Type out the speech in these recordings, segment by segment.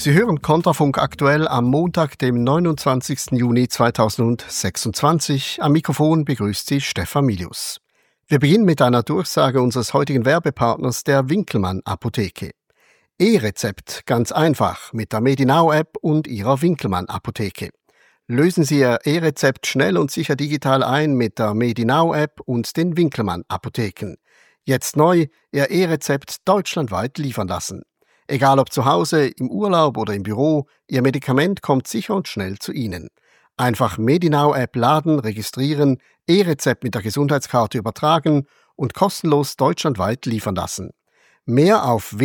Sie hören Kontrafunk aktuell am Montag, dem 29. Juni 2026. Am Mikrofon begrüßt Sie Stefan Milius. Wir beginnen mit einer Durchsage unseres heutigen Werbepartners, der Winkelmann Apotheke. E-Rezept, ganz einfach, mit der Medinau-App und Ihrer Winkelmann Apotheke. Lösen Sie Ihr E-Rezept schnell und sicher digital ein mit der Medinau-App und den Winkelmann Apotheken. Jetzt neu, Ihr E-Rezept deutschlandweit liefern lassen. Egal ob zu Hause, im Urlaub oder im Büro, Ihr Medikament kommt sicher und schnell zu Ihnen. Einfach Medinau-App laden, registrieren, E-Rezept mit der Gesundheitskarte übertragen und kostenlos deutschlandweit liefern lassen. Mehr auf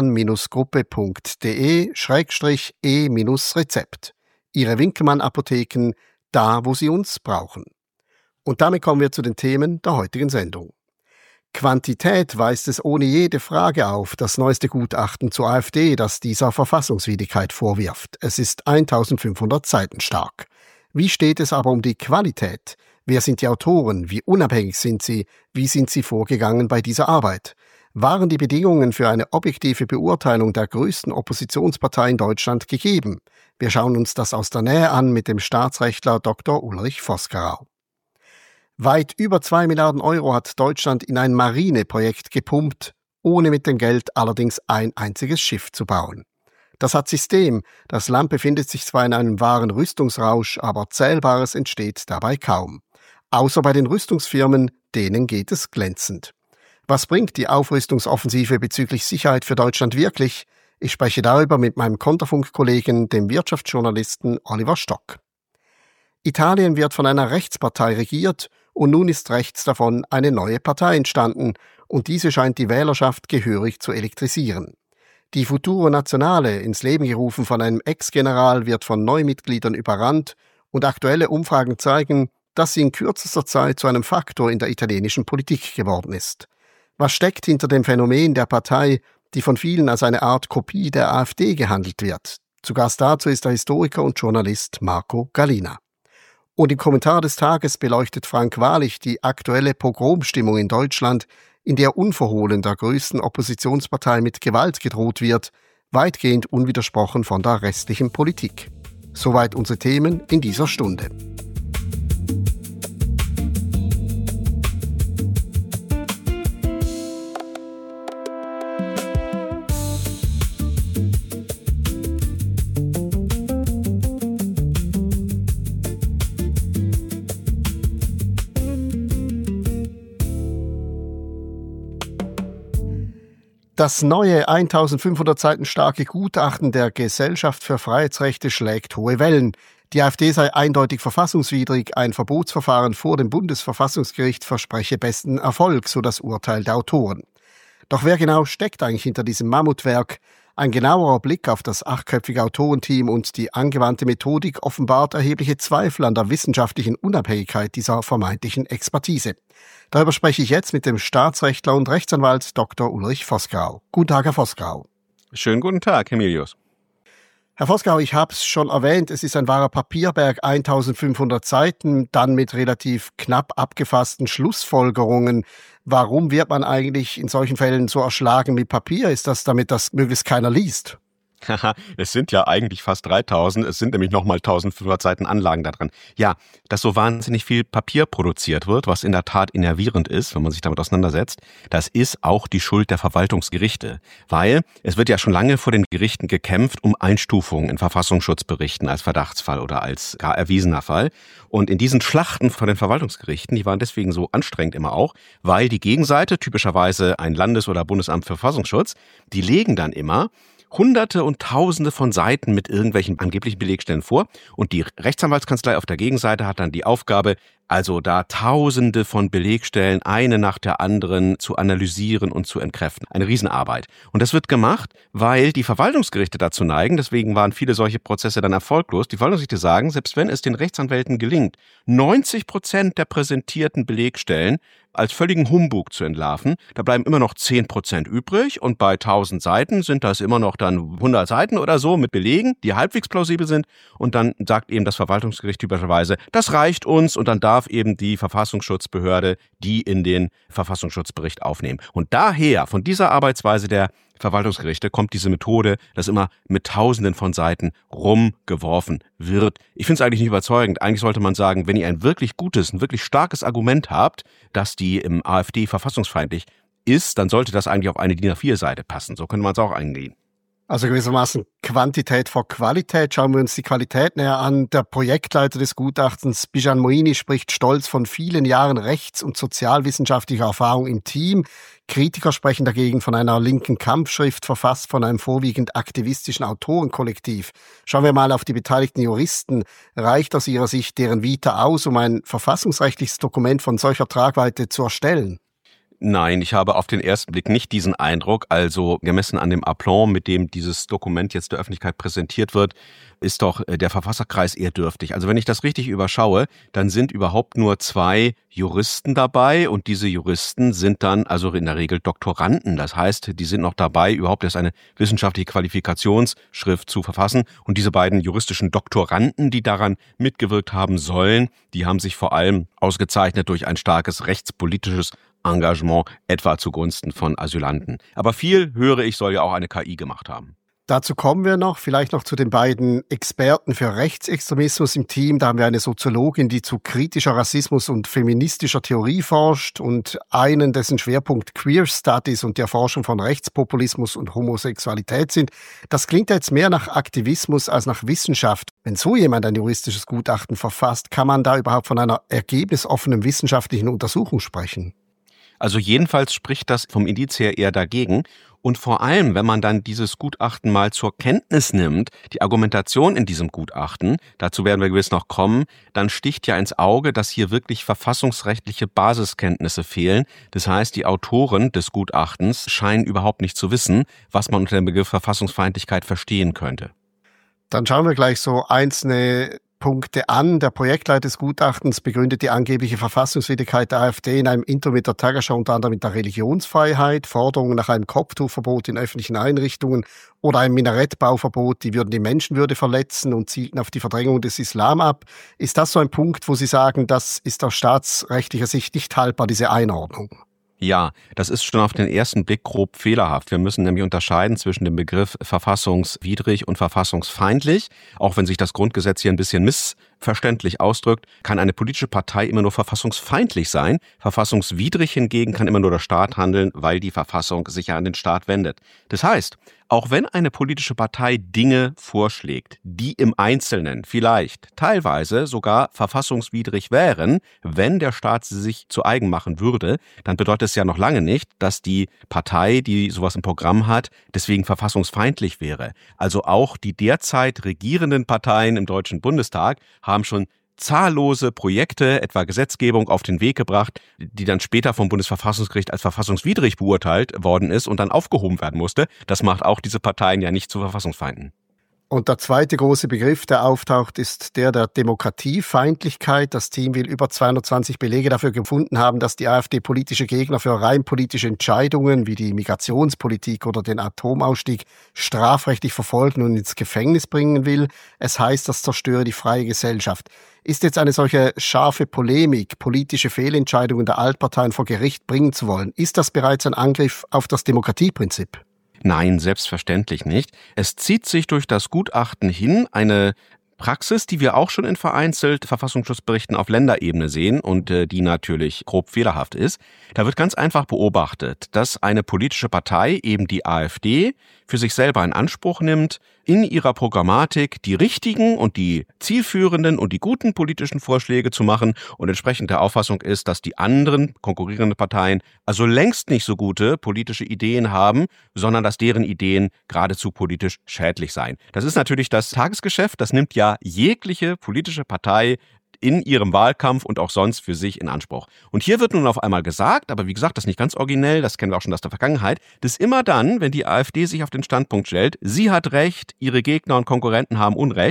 winkelmann-gruppe.de/e-Rezept. Ihre Winkelmann-Apotheken, da wo Sie uns brauchen. Und damit kommen wir zu den Themen der heutigen Sendung. Quantität weist es ohne jede Frage auf, das neueste Gutachten zur AfD, das dieser Verfassungswidrigkeit vorwirft. Es ist 1500 Seiten stark. Wie steht es aber um die Qualität? Wer sind die Autoren? Wie unabhängig sind sie? Wie sind sie vorgegangen bei dieser Arbeit? Waren die Bedingungen für eine objektive Beurteilung der größten Oppositionspartei in Deutschland gegeben? Wir schauen uns das aus der Nähe an mit dem Staatsrechtler Dr. Ulrich Vosgerau. Weit über 2 Milliarden Euro hat Deutschland in ein Marineprojekt gepumpt, ohne mit dem Geld allerdings ein einziges Schiff zu bauen. Das hat System. Das Land befindet sich zwar in einem wahren Rüstungsrausch, aber Zählbares entsteht dabei kaum. Außer bei den Rüstungsfirmen, denen geht es glänzend. Was bringt die Aufrüstungsoffensive bezüglich Sicherheit für Deutschland wirklich? Ich spreche darüber mit meinem Konterfunk-Kollegen, dem Wirtschaftsjournalisten Oliver Stock. Italien wird von einer Rechtspartei regiert und nun ist rechts davon eine neue Partei entstanden und diese scheint die Wählerschaft gehörig zu elektrisieren. Die Futuro Nazionale, ins Leben gerufen von einem Ex-General, wird von Neumitgliedern überrannt und aktuelle Umfragen zeigen, dass sie in kürzester Zeit zu einem Faktor in der italienischen Politik geworden ist. Was steckt hinter dem Phänomen der Partei, die von vielen als eine Art Kopie der AfD gehandelt wird? Zu Gast dazu ist der Historiker und Journalist Marco Gallina. Und im Kommentar des Tages beleuchtet Frank Wahrlich die aktuelle Pogromstimmung in Deutschland, in der unverhohlen der größten Oppositionspartei mit Gewalt gedroht wird, weitgehend unwidersprochen von der restlichen Politik. Soweit unsere Themen in dieser Stunde. Das neue 1500 Seiten starke Gutachten der Gesellschaft für Freiheitsrechte schlägt hohe Wellen. Die AfD sei eindeutig verfassungswidrig, ein Verbotsverfahren vor dem Bundesverfassungsgericht verspreche besten Erfolg, so das Urteil der Autoren. Doch wer genau steckt eigentlich hinter diesem Mammutwerk? Ein genauerer Blick auf das 8-köpfige Autorenteam und die angewandte Methodik offenbart erhebliche Zweifel an der wissenschaftlichen Unabhängigkeit dieser vermeintlichen Expertise. Darüber spreche ich jetzt mit dem Staatsrechtler und Rechtsanwalt Dr. Ulrich Vosgerau. Guten Tag, Herr Vosgerau. Schönen guten Tag, Herr Milius. Herr Vosgerau, ich habe es schon erwähnt, es ist ein wahrer Papierberg, 1500 Seiten, dann mit relativ knapp abgefassten Schlussfolgerungen. Warum wird man eigentlich in solchen Fällen so erschlagen mit Papier? Ist das, damit das möglichst keiner liest? Haha, es sind ja eigentlich fast 3000, es sind nämlich nochmal 1500 Seiten Anlagen da dran. Ja, dass so wahnsinnig viel Papier produziert wird, was in der Tat innervierend ist, wenn man sich damit auseinandersetzt, das ist auch die Schuld der Verwaltungsgerichte. Weil es wird ja schon lange vor den Gerichten gekämpft um Einstufungen in Verfassungsschutzberichten als Verdachtsfall oder als gar erwiesener Fall. Und in diesen Schlachten vor den Verwaltungsgerichten, die waren deswegen so anstrengend immer auch, weil die Gegenseite, typischerweise ein Landes- oder Bundesamt für Verfassungsschutz, die legen dann immer Hunderte und Tausende von Seiten mit irgendwelchen angeblichen Belegstellen vor und die Rechtsanwaltskanzlei auf der Gegenseite hat dann die Aufgabe, also da Tausende von Belegstellen eine nach der anderen zu analysieren und zu entkräften. Eine Riesenarbeit. Und das wird gemacht, weil die Verwaltungsgerichte dazu neigen, deswegen waren viele solche Prozesse dann erfolglos. Die Verwaltungsgerichte sagen, selbst wenn es den Rechtsanwälten gelingt, 90% der präsentierten Belegstellen als völligen Humbug zu entlarven, da bleiben immer noch 10% übrig und bei 1000 Seiten sind das immer noch dann 100 Seiten oder so mit Belegen, die halbwegs plausibel sind und dann sagt eben das Verwaltungsgericht typischerweise, das reicht uns und dann darf darf eben die Verfassungsschutzbehörde die in den Verfassungsschutzbericht aufnehmen. Und daher, von dieser Arbeitsweise der Verwaltungsgerichte, kommt diese Methode, dass immer mit Tausenden von Seiten rumgeworfen wird. Ich finde es eigentlich nicht überzeugend. Eigentlich sollte man sagen, wenn ihr ein wirklich gutes, ein wirklich starkes Argument habt, dass die im AfD verfassungsfeindlich ist, dann sollte das eigentlich auf eine DIN A4-Seite passen. So könnte man es auch angehen. Also gewissermaßen Quantität vor Qualität. Schauen wir uns die Qualität näher an. Der Projektleiter des Gutachtens, Bijan Moini, spricht stolz von vielen Jahren rechts- und sozialwissenschaftlicher Erfahrung im Team. Kritiker sprechen dagegen von einer linken Kampfschrift, verfasst von einem vorwiegend aktivistischen Autorenkollektiv. Schauen wir mal auf die beteiligten Juristen. Reicht aus ihrer Sicht deren Vita aus, um ein verfassungsrechtliches Dokument von solcher Tragweite zu erstellen? Nein, ich habe auf den ersten Blick nicht diesen Eindruck. Also gemessen an dem Aplomb, mit dem dieses Dokument jetzt der Öffentlichkeit präsentiert wird, ist doch der Verfasserkreis eher dürftig. Also wenn ich das richtig überschaue, dann sind überhaupt nur 2 Juristen dabei und diese Juristen sind dann also in der Regel Doktoranden. Das heißt, die sind noch dabei, überhaupt erst eine wissenschaftliche Qualifikationsschrift zu verfassen. Und diese beiden juristischen Doktoranden, die daran mitgewirkt haben sollen, die haben sich vor allem ausgezeichnet durch ein starkes rechtspolitisches Engagement, etwa zugunsten von Asylanten. Aber viel, höre ich, soll ja auch eine KI gemacht haben. Dazu kommen wir noch, vielleicht noch zu den beiden Experten für Rechtsextremismus im Team. Da haben wir eine Soziologin, die zu kritischer Rassismus und feministischer Theorie forscht und einen, dessen Schwerpunkt Queer Studies und die Erforschung von Rechtspopulismus und Homosexualität sind. Das klingt jetzt mehr nach Aktivismus als nach Wissenschaft. Wenn so jemand ein juristisches Gutachten verfasst, kann man da überhaupt von einer ergebnisoffenen wissenschaftlichen Untersuchung sprechen? Also jedenfalls spricht das vom Indiz her eher dagegen. Und vor allem, wenn man dann dieses Gutachten mal zur Kenntnis nimmt, die Argumentation in diesem Gutachten, dazu werden wir gewiss noch kommen, dann sticht ja ins Auge, dass hier wirklich verfassungsrechtliche Basiskenntnisse fehlen. Das heißt, die Autoren des Gutachtens scheinen überhaupt nicht zu wissen, was man unter dem Begriff Verfassungsfeindlichkeit verstehen könnte. Dann schauen wir gleich so einzelne Punkte an. Der Projektleiter des Gutachtens begründet die angebliche Verfassungswidrigkeit der AfD in einem Interview mit der Tagesschau unter anderem mit der Religionsfreiheit, Forderungen nach einem Kopftuchverbot in öffentlichen Einrichtungen oder einem Minarettbauverbot, die würden die Menschenwürde verletzen und zielten auf die Verdrängung des Islam ab. Ist das so ein Punkt, wo Sie sagen, das ist aus staatsrechtlicher Sicht nicht haltbar, diese Einordnung? Ja, das ist schon auf den ersten Blick grob fehlerhaft. Wir müssen nämlich unterscheiden zwischen dem Begriff verfassungswidrig und verfassungsfeindlich. Auch wenn sich das Grundgesetz hier ein bisschen missverständlich ausdrückt, kann eine politische Partei immer nur verfassungsfeindlich sein. Verfassungswidrig hingegen kann immer nur der Staat handeln, weil die Verfassung sich ja an den Staat wendet. Das heißt, auch wenn eine politische Partei Dinge vorschlägt, die im Einzelnen vielleicht teilweise sogar verfassungswidrig wären, wenn der Staat sie sich zu eigen machen würde, dann bedeutet es ja noch lange nicht, dass die Partei, die sowas im Programm hat, deswegen verfassungsfeindlich wäre. Also auch die derzeit regierenden Parteien im Deutschen Bundestag haben schon zahllose Projekte, etwa Gesetzgebung, auf den Weg gebracht, die dann später vom Bundesverfassungsgericht als verfassungswidrig beurteilt worden ist und dann aufgehoben werden musste. Das macht auch diese Parteien ja nicht zu Verfassungsfeinden. Und der zweite große Begriff, der auftaucht, ist der Demokratiefeindlichkeit. Das Team will über 220 Belege dafür gefunden haben, dass die AfD politische Gegner für rein politische Entscheidungen wie die Migrationspolitik oder den Atomausstieg strafrechtlich verfolgen und ins Gefängnis bringen will. Es heißt, das zerstöre die freie Gesellschaft. Ist jetzt eine solche scharfe Polemik, politische Fehlentscheidungen der Altparteien vor Gericht bringen zu wollen, ist das bereits ein Angriff auf das Demokratieprinzip? Nein, selbstverständlich nicht. Es zieht sich durch das Gutachten hin eine Praxis, die wir auch schon in vereinzelt Verfassungsschutzberichten auf Länderebene sehen und die natürlich grob fehlerhaft ist. Da wird ganz einfach beobachtet, dass eine politische Partei, eben die AfD, für sich selber in Anspruch nimmt, in ihrer Programmatik die richtigen und die zielführenden und die guten politischen Vorschläge zu machen und entsprechend der Auffassung ist, dass die anderen konkurrierenden Parteien also längst nicht so gute politische Ideen haben, sondern dass deren Ideen geradezu politisch schädlich seien. Das ist natürlich das Tagesgeschäft, das nimmt ja jegliche politische Partei in ihrem Wahlkampf und auch sonst für sich in Anspruch. Und hier wird nun auf einmal gesagt, aber wie gesagt, das ist nicht ganz originell, das kennen wir auch schon aus der Vergangenheit, dass immer dann, wenn die AfD sich auf den Standpunkt stellt, sie hat Recht, ihre Gegner und Konkurrenten haben Unrecht,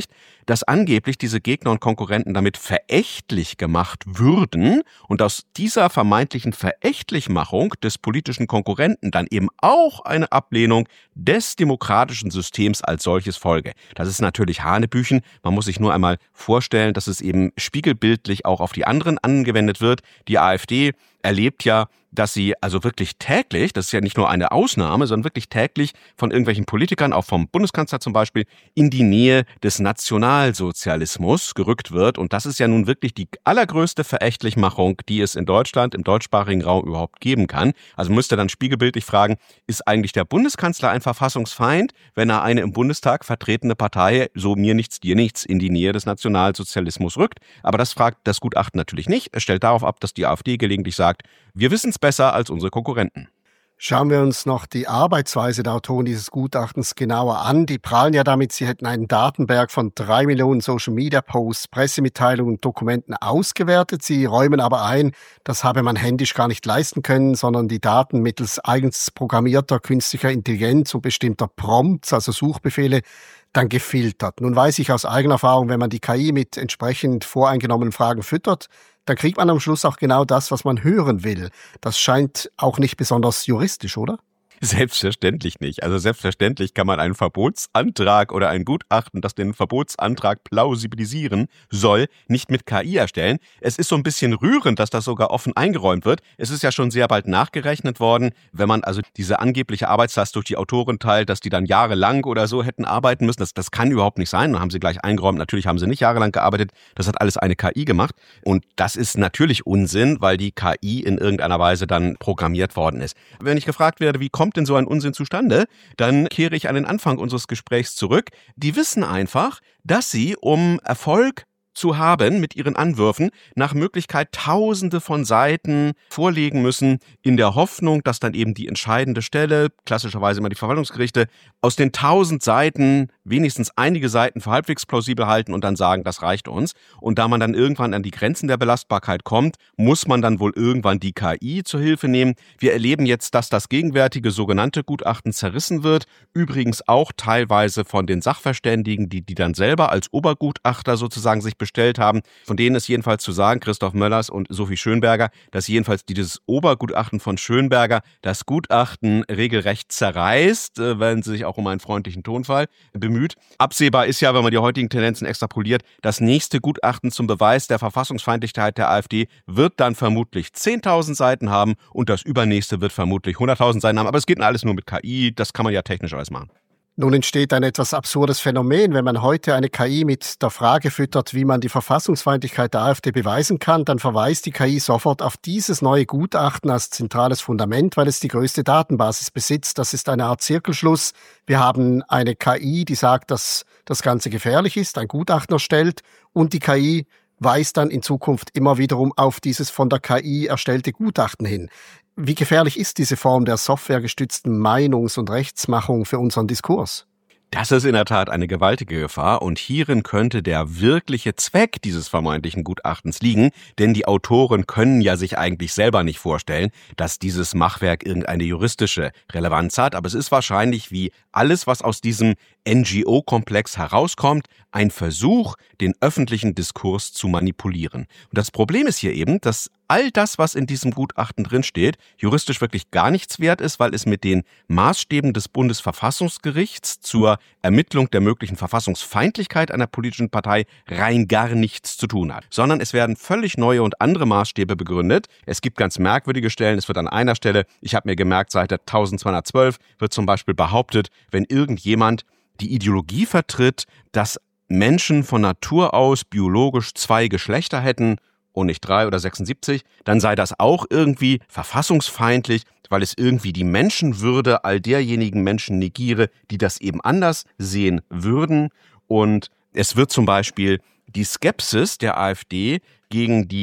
dass angeblich diese Gegner und Konkurrenten damit verächtlich gemacht würden und aus dieser vermeintlichen Verächtlichmachung des politischen Konkurrenten dann eben auch eine Ablehnung des demokratischen Systems als solches folge. Das ist natürlich Hanebüchen. Man muss sich nur einmal vorstellen, dass es eben spiegelbildlich auch auf die anderen angewendet wird. Die AfD erlebt ja, dass sie also wirklich täglich, das ist ja nicht nur eine Ausnahme, sondern wirklich täglich von irgendwelchen Politikern, auch vom Bundeskanzler zum Beispiel, in die Nähe des Nationalsozialismus gerückt wird. Und das ist ja nun wirklich die allergrößte Verächtlichmachung, die es in Deutschland, im deutschsprachigen Raum überhaupt geben kann. Also müsste dann spiegelbildlich fragen, ist eigentlich der Bundeskanzler ein Verfassungsfeind, wenn er eine im Bundestag vertretene Partei, so mir nichts, dir nichts, in die Nähe des Nationalsozialismus rückt? Aber das fragt das Gutachten natürlich nicht. Es stellt darauf ab, dass die AfD gelegentlich sagt, wir wissen es besser als unsere Konkurrenten. Schauen wir uns noch die Arbeitsweise der Autoren dieses Gutachtens genauer an. Die prahlen ja damit, sie hätten einen Datenberg von 3 Millionen Social-Media-Posts, Pressemitteilungen und Dokumenten ausgewertet. Sie räumen aber ein, das habe man händisch gar nicht leisten können, sondern die Daten mittels eigens programmierter künstlicher Intelligenz und bestimmter Prompts, also Suchbefehle, dann gefiltert. Nun weiß ich aus eigener Erfahrung, wenn man die KI mit entsprechend voreingenommenen Fragen füttert, dann kriegt man am Schluss auch genau das, was man hören will. Das scheint auch nicht besonders juristisch, oder? Selbstverständlich nicht. Also selbstverständlich kann man einen Verbotsantrag oder ein Gutachten, das den Verbotsantrag plausibilisieren soll, nicht mit KI erstellen. Es ist so ein bisschen rührend, dass das sogar offen eingeräumt wird. Es ist ja schon sehr bald nachgerechnet worden, wenn man also diese angebliche Arbeitslast durch die Autoren teilt, dass die dann jahrelang oder so hätten arbeiten müssen. Das kann überhaupt nicht sein. Dann haben sie gleich eingeräumt, natürlich haben sie nicht jahrelang gearbeitet. Das hat alles eine KI gemacht. Und das ist natürlich Unsinn, weil die KI in irgendeiner Weise dann programmiert worden ist. Wenn ich gefragt werde, wie kommt denn so ein Unsinn zustande, dann kehre ich an den Anfang unseres Gesprächs zurück. Die wissen einfach, dass sie, um Erfolg zu haben mit ihren Anwürfen, nach Möglichkeit Tausende von Seiten vorlegen müssen, in der Hoffnung, dass dann eben die entscheidende Stelle, klassischerweise immer die Verwaltungsgerichte, aus den 1000 Seiten wenigstens einige Seiten für halbwegs plausibel halten und dann sagen, das reicht uns. Und da man dann irgendwann an die Grenzen der Belastbarkeit kommt, muss man dann wohl irgendwann die KI zur Hilfe nehmen. Wir erleben jetzt, dass das gegenwärtige sogenannte Gutachten zerrissen wird, übrigens auch teilweise von den Sachverständigen, die dann selber als Obergutachter sozusagen sich bestellt haben. Von denen ist jedenfalls zu sagen, Christoph Möllers und Sophie Schönberger, dass jedenfalls dieses Obergutachten von Schönberger das Gutachten regelrecht zerreißt, wenn sie sich auch um einen freundlichen Tonfall bemüht. Absehbar ist ja, wenn man die heutigen Tendenzen extrapoliert, das nächste Gutachten zum Beweis der Verfassungsfeindlichkeit der AfD wird dann vermutlich 10.000 Seiten haben und das übernächste wird vermutlich 100.000 Seiten haben. Aber es geht alles nur mit KI, das kann man ja technisch alles machen. Nun entsteht ein etwas absurdes Phänomen. Wenn man heute eine KI mit der Frage füttert, wie man die Verfassungsfeindlichkeit der AfD beweisen kann, dann verweist die KI sofort auf dieses neue Gutachten als zentrales Fundament, weil es die größte Datenbasis besitzt. Das ist eine Art Zirkelschluss. Wir haben eine KI, die sagt, dass das Ganze gefährlich ist, ein Gutachten erstellt und die KI weist dann in Zukunft immer wiederum auf dieses von der KI erstellte Gutachten hin. Wie gefährlich ist diese Form der softwaregestützten Meinungs- und Rechtsmachung für unseren Diskurs? Das ist in der Tat eine gewaltige Gefahr und hierin könnte der wirkliche Zweck dieses vermeintlichen Gutachtens liegen, denn die Autoren können ja sich eigentlich selber nicht vorstellen, dass dieses Machwerk irgendeine juristische Relevanz hat, aber es ist wahrscheinlich wie alles, was aus diesem NGO-Komplex herauskommt, ein Versuch, den öffentlichen Diskurs zu manipulieren. Und das Problem ist hier eben, dass all das, was in diesem Gutachten drinsteht, juristisch wirklich gar nichts wert ist, weil es mit den Maßstäben des Bundesverfassungsgerichts zur Ermittlung der möglichen Verfassungsfeindlichkeit einer politischen Partei rein gar nichts zu tun hat. Sondern es werden völlig neue und andere Maßstäbe begründet. Es gibt ganz merkwürdige Stellen. Es wird an einer Stelle, ich habe mir gemerkt, Seite 1212, wird zum Beispiel behauptet, wenn irgendjemand die Ideologie vertritt, dass Menschen von Natur aus biologisch 2 Geschlechter hätten, und nicht 3 oder 76, dann sei das auch irgendwie verfassungsfeindlich, weil es irgendwie die Menschenwürde all derjenigen Menschen negiere, die das eben anders sehen würden. Und es wird zum Beispiel die Skepsis der AfD gegen die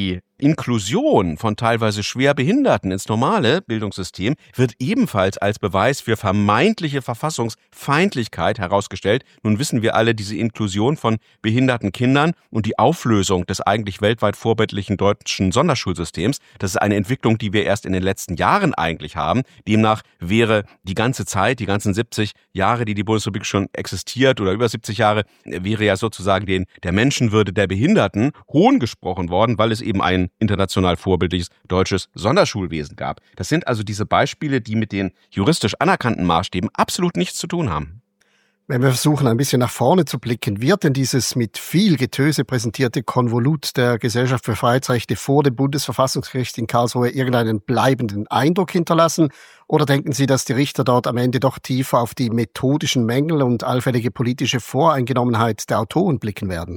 Inklusion von teilweise schwer Behinderten ins normale Bildungssystem wird ebenfalls als Beweis für vermeintliche Verfassungsfeindlichkeit herausgestellt. Nun wissen wir alle, diese Inklusion von behinderten Kindern und die Auflösung des eigentlich weltweit vorbildlichen deutschen Sonderschulsystems, das ist eine Entwicklung, die wir erst in den letzten Jahren eigentlich haben. Demnach wäre die ganze Zeit, die ganzen 70 Jahre, die Bundesrepublik schon existiert oder über 70 Jahre, wäre ja sozusagen der Menschenwürde der Behinderten hohn gesprochen worden, weil es eben ein international vorbildliches deutsches Sonderschulwesen gab. Das sind also diese Beispiele, die mit den juristisch anerkannten Maßstäben absolut nichts zu tun haben. Wenn wir versuchen, ein bisschen nach vorne zu blicken, wird denn dieses mit viel Getöse präsentierte Konvolut der Gesellschaft für Freiheitsrechte vor dem Bundesverfassungsgericht in Karlsruhe irgendeinen bleibenden Eindruck hinterlassen? Oder denken Sie, dass die Richter dort am Ende doch tiefer auf die methodischen Mängel und allfällige politische Voreingenommenheit der Autoren blicken werden?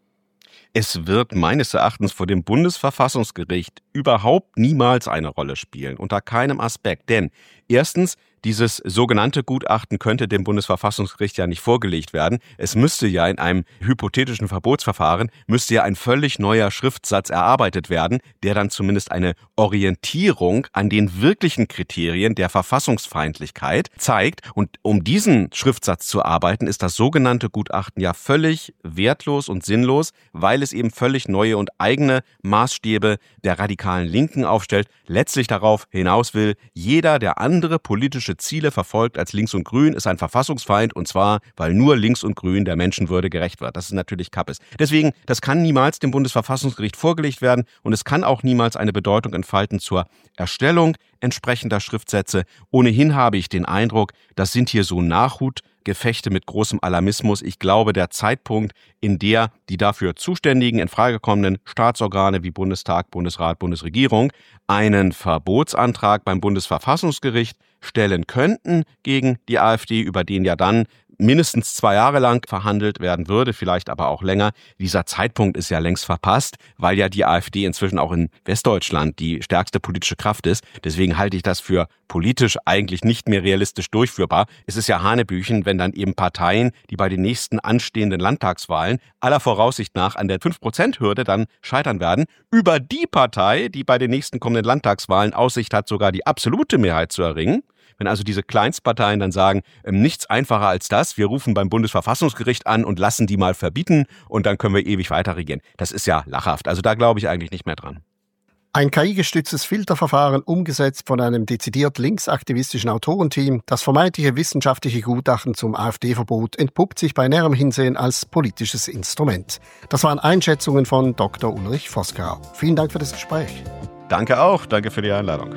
Es wird meines Erachtens vor dem Bundesverfassungsgericht überhaupt niemals eine Rolle spielen, unter keinem Aspekt. Denn erstens, dieses sogenannte Gutachten könnte dem Bundesverfassungsgericht ja nicht vorgelegt werden. Es müsste ja in einem hypothetischen Verbotsverfahren, müsste ja ein völlig neuer Schriftsatz erarbeitet werden, der dann zumindest eine Orientierung an den wirklichen Kriterien der Verfassungsfeindlichkeit zeigt. Und um diesen Schriftsatz zu erarbeiten, ist das sogenannte Gutachten ja völlig wertlos und sinnlos, weil es eben völlig neue und eigene Maßstäbe der radikalen Linken aufstellt, letztlich darauf hinaus will, jeder, der andere politische Ziele verfolgt als Links und Grün, ist ein Verfassungsfeind, und zwar, weil nur Links und Grün der Menschenwürde gerecht wird. Das ist natürlich Kappes. Deswegen, das kann niemals dem Bundesverfassungsgericht vorgelegt werden und es kann auch niemals eine Bedeutung entfalten zur Erstellung entsprechender Schriftsätze. Ohnehin habe ich den Eindruck, das sind hier so Nachhutgefechte mit großem Alarmismus. Ich glaube, der Zeitpunkt, in der die dafür zuständigen, in Frage kommenden Staatsorgane wie Bundestag, Bundesrat, Bundesregierung einen Verbotsantrag beim Bundesverfassungsgericht stellen könnten gegen die AfD, über den ja dann mindestens 2 Jahre lang verhandelt werden würde, vielleicht aber auch länger. Dieser Zeitpunkt ist ja längst verpasst, weil ja die AfD inzwischen auch in Westdeutschland die stärkste politische Kraft ist. Deswegen halte ich das für politisch eigentlich nicht mehr realistisch durchführbar. Es ist ja Hanebüchen, wenn dann eben Parteien, die bei den nächsten anstehenden Landtagswahlen aller Voraussicht nach an der 5%-Hürde dann scheitern werden, über die Partei, die bei den nächsten kommenden Landtagswahlen Aussicht hat, sogar die absolute Mehrheit zu erringen. Wenn also diese Kleinstparteien dann sagen, nichts einfacher als das, wir rufen beim Bundesverfassungsgericht an und lassen die mal verbieten und dann können wir ewig weiter regieren. Das ist ja lachhaft. Also da glaube ich eigentlich nicht mehr dran. Ein KI-gestütztes Filterverfahren, umgesetzt von einem dezidiert linksaktivistischen Autorenteam, das vermeintliche wissenschaftliche Gutachten zum AfD-Verbot entpuppt sich bei näherem Hinsehen als politisches Instrument. Das waren Einschätzungen von Dr. Ulrich Vosgerau. Vielen Dank für das Gespräch. Danke auch. Danke für die Einladung.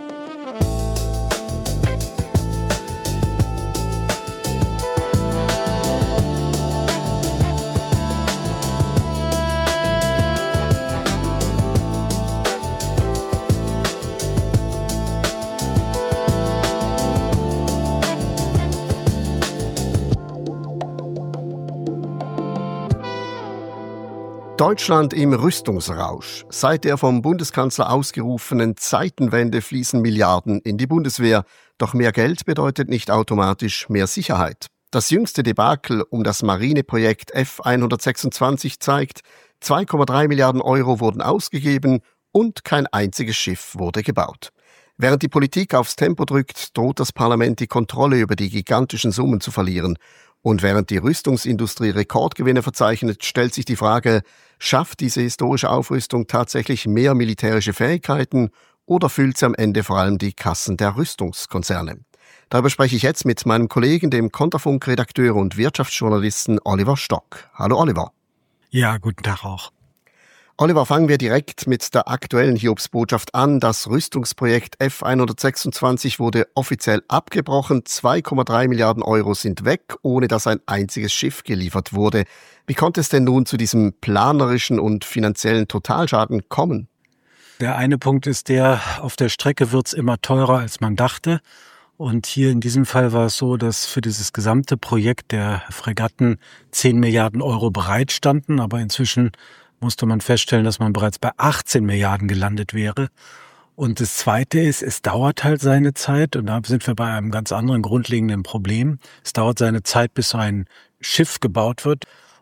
Deutschland im Rüstungsrausch. Seit der vom Bundeskanzler ausgerufenen Zeitenwende fließen Milliarden in die Bundeswehr. Doch mehr Geld bedeutet nicht automatisch mehr Sicherheit. Das jüngste Debakel um das Marineprojekt F-126 zeigt, 2,3 Milliarden Euro wurden ausgegeben und kein einziges Schiff wurde gebaut. Während die Politik aufs Tempo drückt, droht das Parlament die Kontrolle über die gigantischen Summen zu verlieren. Und während die Rüstungsindustrie Rekordgewinne verzeichnet, stellt sich die Frage, schafft diese historische Aufrüstung tatsächlich mehr militärische Fähigkeiten oder füllt sie am Ende vor allem die Kassen der Rüstungskonzerne? Darüber spreche ich jetzt mit meinem Kollegen, dem Konterfunk-Redakteur und Wirtschaftsjournalisten Oliver Stock. Hallo Oliver. Ja, guten Tag auch. Oliver, fangen wir direkt mit der aktuellen Hiobsbotschaft an. Das Rüstungsprojekt F-126 wurde offiziell abgebrochen. 2,3 Milliarden Euro sind weg, ohne dass ein einziges Schiff geliefert wurde. Wie konnte es denn nun zu diesem planerischen und finanziellen Totalschaden kommen? Der eine Punkt ist der, auf der Strecke wird's immer teurer, als man dachte. Und hier in diesem Fall war es so, dass für dieses gesamte Projekt der Fregatten 10 Milliarden Euro bereitstanden, aber inzwischen musste man feststellen, dass man bereits bei 18 Milliarden gelandet wäre. Und das Zweite ist, es dauert halt seine Zeit, und da sind wir bei einem ganz anderen grundlegenden Problem. Es dauert seine Zeit, bis so ein Schiff gebaut wird.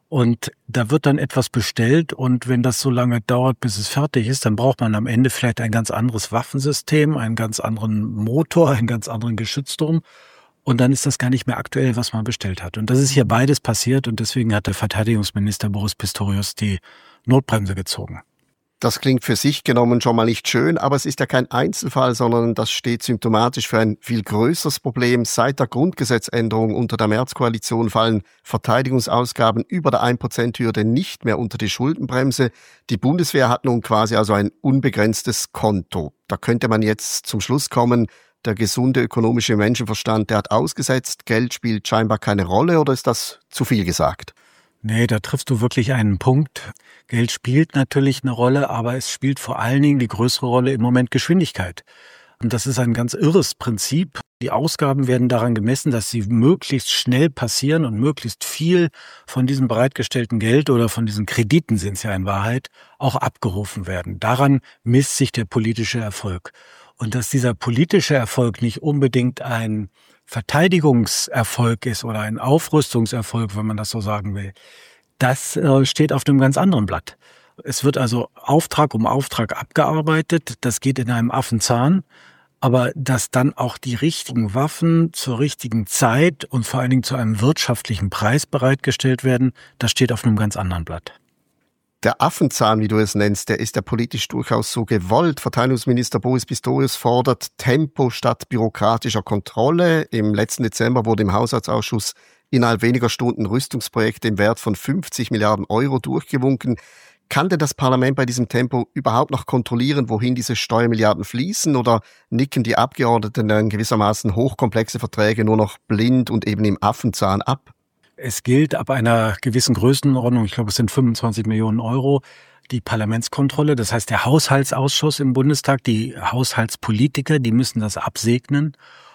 Und da wird dann etwas bestellt und wenn das so lange dauert, bis es fertig ist, dann braucht man am Ende vielleicht ein ganz anderes Waffensystem, einen ganz anderen Motor, einen ganz anderen Geschützturm. Und dann ist das gar nicht mehr aktuell, was man bestellt hat. Und das ist hier beides passiert und deswegen hat der Verteidigungsminister Boris Pistorius die Notbremse gezogen. Das klingt für sich genommen schon mal nicht schön, aber es ist ja kein Einzelfall, sondern das steht symptomatisch für ein viel größeres Problem. Seit der Grundgesetzänderung unter der Märzkoalition fallen Verteidigungsausgaben über der 1%-Hürde nicht mehr unter die Schuldenbremse. Die Bundeswehr hat nun quasi also ein unbegrenztes Konto. Da könnte man jetzt zum Schluss kommen, der gesunde ökonomische Menschenverstand, der hat ausgesetzt, Geld spielt scheinbar keine Rolle, oder ist das zu viel gesagt? Nee, da triffst du wirklich einen Punkt. Geld spielt natürlich eine Rolle, aber es spielt vor allen Dingen die größere Rolle im Moment Geschwindigkeit. Und das ist ein ganz irres Prinzip. Die Ausgaben werden daran gemessen, dass sie möglichst schnell passieren und möglichst viel von diesem bereitgestellten Geld oder von diesen Krediten sind es ja in Wahrheit auch abgerufen werden. Daran misst sich der politische Erfolg. Und dass dieser politische Erfolg nicht unbedingt ein Verteidigungserfolg ist oder ein Aufrüstungserfolg, wenn man das so sagen will, das steht auf einem ganz anderen Blatt. Es wird also Auftrag um Auftrag abgearbeitet, das geht in einem Affenzahn, aber dass dann auch die richtigen Waffen zur richtigen Zeit und vor allen Dingen zu einem wirtschaftlichen Preis bereitgestellt werden, das steht auf einem ganz anderen Blatt. Der Affenzahn, wie du es nennst, der ist ja politisch durchaus so gewollt. Verteidigungsminister Boris Pistorius fordert Tempo statt bürokratischer Kontrolle. Im letzten Dezember wurde im Haushaltsausschuss innerhalb weniger Stunden Rüstungsprojekte im Wert von 50 Milliarden Euro durchgewunken. Kann denn das Parlament bei diesem Tempo überhaupt noch kontrollieren, wohin diese Steuermilliarden fließen, oder nicken die Abgeordneten dann gewissermaßen hochkomplexe Verträge nur noch blind und eben im Affenzahn ab? Es gilt ab einer gewissen Größenordnung, ich glaube es sind 25 Millionen Euro, die Parlamentskontrolle. Das heißt, der Haushaltsausschuss im Bundestag, die Haushaltspolitiker, die müssen das absegnen.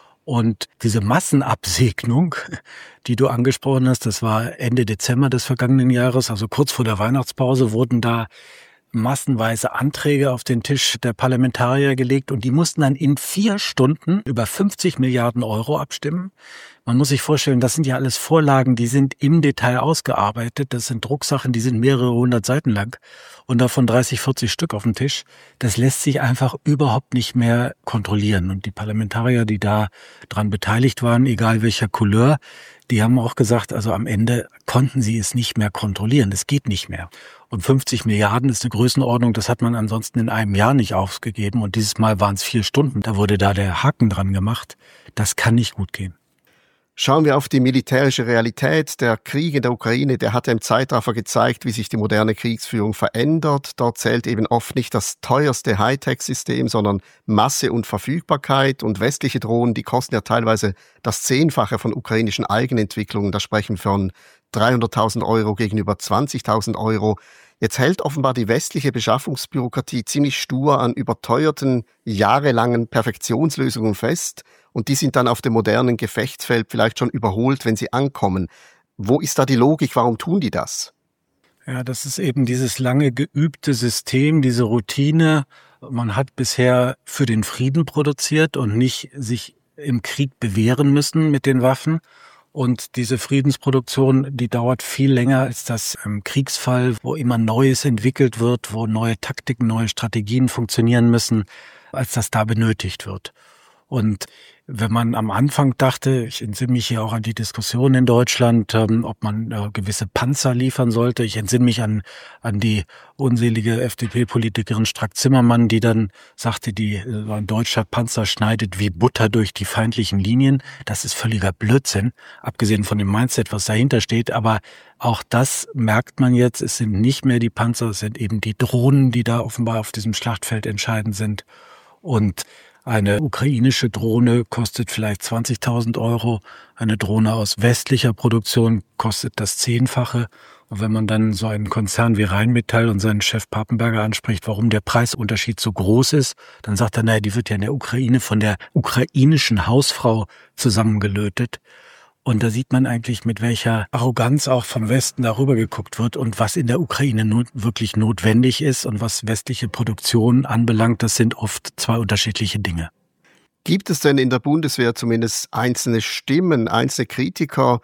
Und diese Massenabsegnung, die du angesprochen hast, das war Ende Dezember des vergangenen Jahres, also kurz vor der Weihnachtspause, wurden da massenweise Anträge auf den Tisch der Parlamentarier gelegt und die mussten dann in 4 Stunden über 50 Milliarden Euro abstimmen. Man muss sich vorstellen, das sind ja alles Vorlagen, die sind im Detail ausgearbeitet. Das sind Drucksachen, die sind mehrere 100 Seiten lang und davon 30, 40 Stück auf dem Tisch. Das lässt sich einfach überhaupt nicht mehr kontrollieren. Und die Parlamentarier, die da dran beteiligt waren, egal welcher Couleur, die haben auch gesagt, also am Ende konnten sie es nicht mehr kontrollieren. Das geht nicht mehr. Und 50 Milliarden ist eine Größenordnung, das hat man ansonsten in einem Jahr nicht ausgegeben. Und dieses Mal waren es 4 Stunden. Da wurde da der Haken dran gemacht. Das kann nicht gut gehen. Schauen wir auf die militärische Realität. Der Krieg in der Ukraine, der hat ja im Zeitraffer gezeigt, wie sich die moderne Kriegsführung verändert. Dort zählt eben oft nicht das teuerste Hightech-System, sondern Masse und Verfügbarkeit. Und westliche Drohnen, die kosten ja teilweise das 10-fache von ukrainischen Eigenentwicklungen. Da sprechen wir von 300.000 Euro gegenüber 20.000 Euro. Jetzt hält offenbar die westliche Beschaffungsbürokratie ziemlich stur an überteuerten, jahrelangen Perfektionslösungen fest. Und die sind dann auf dem modernen Gefechtsfeld vielleicht schon überholt, wenn sie ankommen. Wo ist da die Logik? Warum tun die das? Ja, das ist eben dieses lange geübte System, diese Routine. Man hat bisher für den Frieden produziert und nicht sich im Krieg bewähren müssen mit den Waffen. Und diese Friedensproduktion, die dauert viel länger als das im Kriegsfall, wo immer Neues entwickelt wird, wo neue Taktiken, neue Strategien funktionieren müssen, als das da benötigt wird. Und wenn man am Anfang dachte, ich entsinne mich hier auch an die Diskussion in Deutschland, ob man gewisse Panzer liefern sollte. Ich entsinne mich an die unselige FDP-Politikerin Strack-Zimmermann, die dann sagte, ein deutscher Panzer schneidet wie Butter durch die feindlichen Linien. Das ist völliger Blödsinn, abgesehen von dem Mindset, was dahinter steht. Aber auch das merkt man jetzt, es sind nicht mehr die Panzer, es sind eben die Drohnen, die da offenbar auf diesem Schlachtfeld entscheidend sind. Und eine ukrainische Drohne kostet vielleicht 20.000 Euro. Eine Drohne aus westlicher Produktion kostet das 10-fache. Und wenn man dann so einen Konzern wie Rheinmetall und seinen Chef Papenberger anspricht, warum der Preisunterschied so groß ist, dann sagt er, naja, die wird ja in der Ukraine von der ukrainischen Hausfrau zusammengelötet. Und da sieht man eigentlich, mit welcher Arroganz auch vom Westen darüber geguckt wird und was in der Ukraine wirklich notwendig ist und was westliche Produktion anbelangt, das sind oft 2 unterschiedliche Dinge. Gibt es denn in der Bundeswehr zumindest einzelne Stimmen, einzelne Kritiker,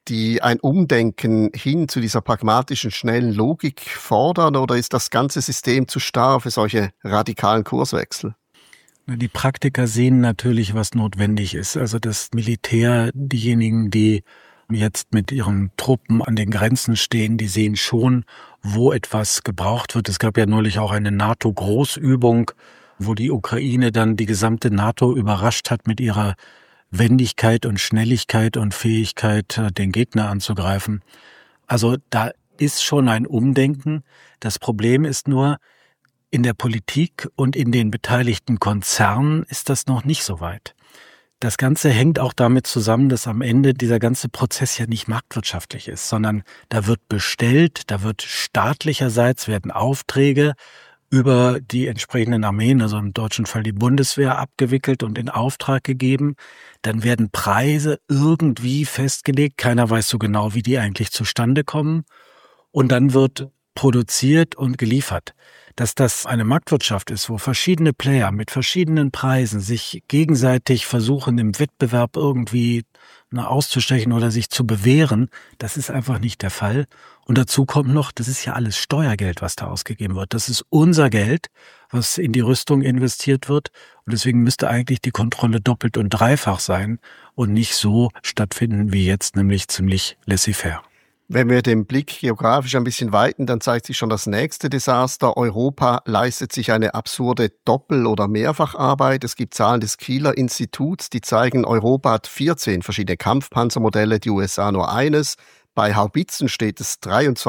die ein Umdenken hin zu dieser pragmatischen, schnellen Logik fordern, oder ist das ganze System zu starr für solche radikalen Kurswechsel? Die Praktiker sehen natürlich, was notwendig ist. Also das Militär, diejenigen, die jetzt mit ihren Truppen an den Grenzen stehen, die sehen schon, wo etwas gebraucht wird. Es gab ja neulich auch eine NATO-Großübung, wo die Ukraine dann die gesamte NATO überrascht hat mit ihrer Wendigkeit und Schnelligkeit und Fähigkeit, den Gegner anzugreifen. Also da ist schon ein Umdenken. Das Problem ist nur, in der Politik und in den beteiligten Konzernen ist das noch nicht so weit. Das Ganze hängt auch damit zusammen, dass am Ende dieser ganze Prozess ja nicht marktwirtschaftlich ist, sondern da wird bestellt, da wird staatlicherseits werden Aufträge über die entsprechenden Armeen, also im deutschen Fall die Bundeswehr, abgewickelt und in Auftrag gegeben. Dann werden Preise irgendwie festgelegt, keiner weiß so genau, wie die eigentlich zustande kommen. Und dann wird produziert und geliefert. Dass das eine Marktwirtschaft ist, wo verschiedene Player mit verschiedenen Preisen sich gegenseitig versuchen, im Wettbewerb irgendwie auszustechen oder sich zu bewähren, das ist einfach nicht der Fall. Und dazu kommt noch, das ist ja alles Steuergeld, was da ausgegeben wird. Das ist unser Geld, was in die Rüstung investiert wird. Und deswegen müsste eigentlich die Kontrolle doppelt und dreifach sein und nicht so stattfinden wie jetzt, nämlich ziemlich laissez-faire. Wenn wir den Blick geografisch ein bisschen weiten, dann zeigt sich schon das nächste Desaster. Europa leistet sich eine absurde Doppel- oder Mehrfacharbeit. Es gibt Zahlen des Kieler Instituts, die zeigen, Europa hat 14 verschiedene Kampfpanzermodelle, die USA nur eines. Bei Haubitzen steht es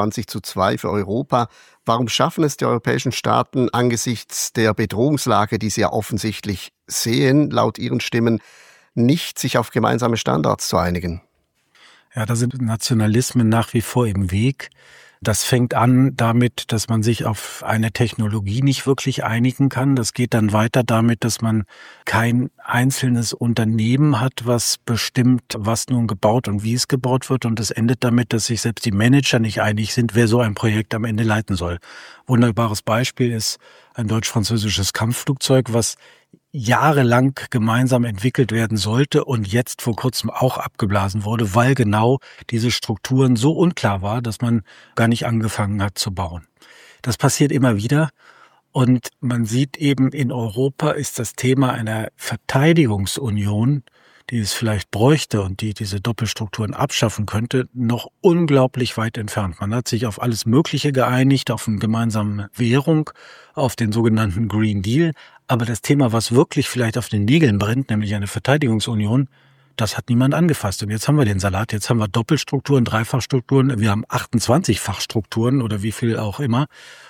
23:2 für Europa. Warum schaffen es die europäischen Staaten angesichts der Bedrohungslage, die sie ja offensichtlich sehen, laut ihren Stimmen, nicht, sich auf gemeinsame Standards zu einigen? Ja, da sind Nationalismen nach wie vor im Weg. Das fängt an damit, dass man sich auf eine Technologie nicht wirklich einigen kann. Das geht dann weiter damit, dass man kein einzelnes Unternehmen hat, was bestimmt, was nun gebaut und wie es gebaut wird. Und es endet damit, dass sich selbst die Manager nicht einig sind, wer so ein Projekt am Ende leiten soll. Wunderbares Beispiel ist ein deutsch-französisches Kampfflugzeug, was jahrelang gemeinsam entwickelt werden sollte und jetzt vor kurzem auch abgeblasen wurde, weil genau diese Strukturen so unklar war, dass man gar nicht angefangen hat zu bauen. Das passiert immer wieder und man sieht eben, in Europa ist das Thema einer Verteidigungsunion, die es vielleicht bräuchte und die diese Doppelstrukturen abschaffen könnte, noch unglaublich weit entfernt. Man hat sich auf alles Mögliche geeinigt, auf eine gemeinsame Währung, auf den sogenannten Green Deal. Aber das Thema, was wirklich vielleicht auf den Nägeln brennt, nämlich eine Verteidigungsunion, das hat niemand angefasst. Und jetzt haben wir den Salat, jetzt haben wir Doppelstrukturen, Dreifachstrukturen, wir haben 28-fach-Strukturen oder wie viel auch immer.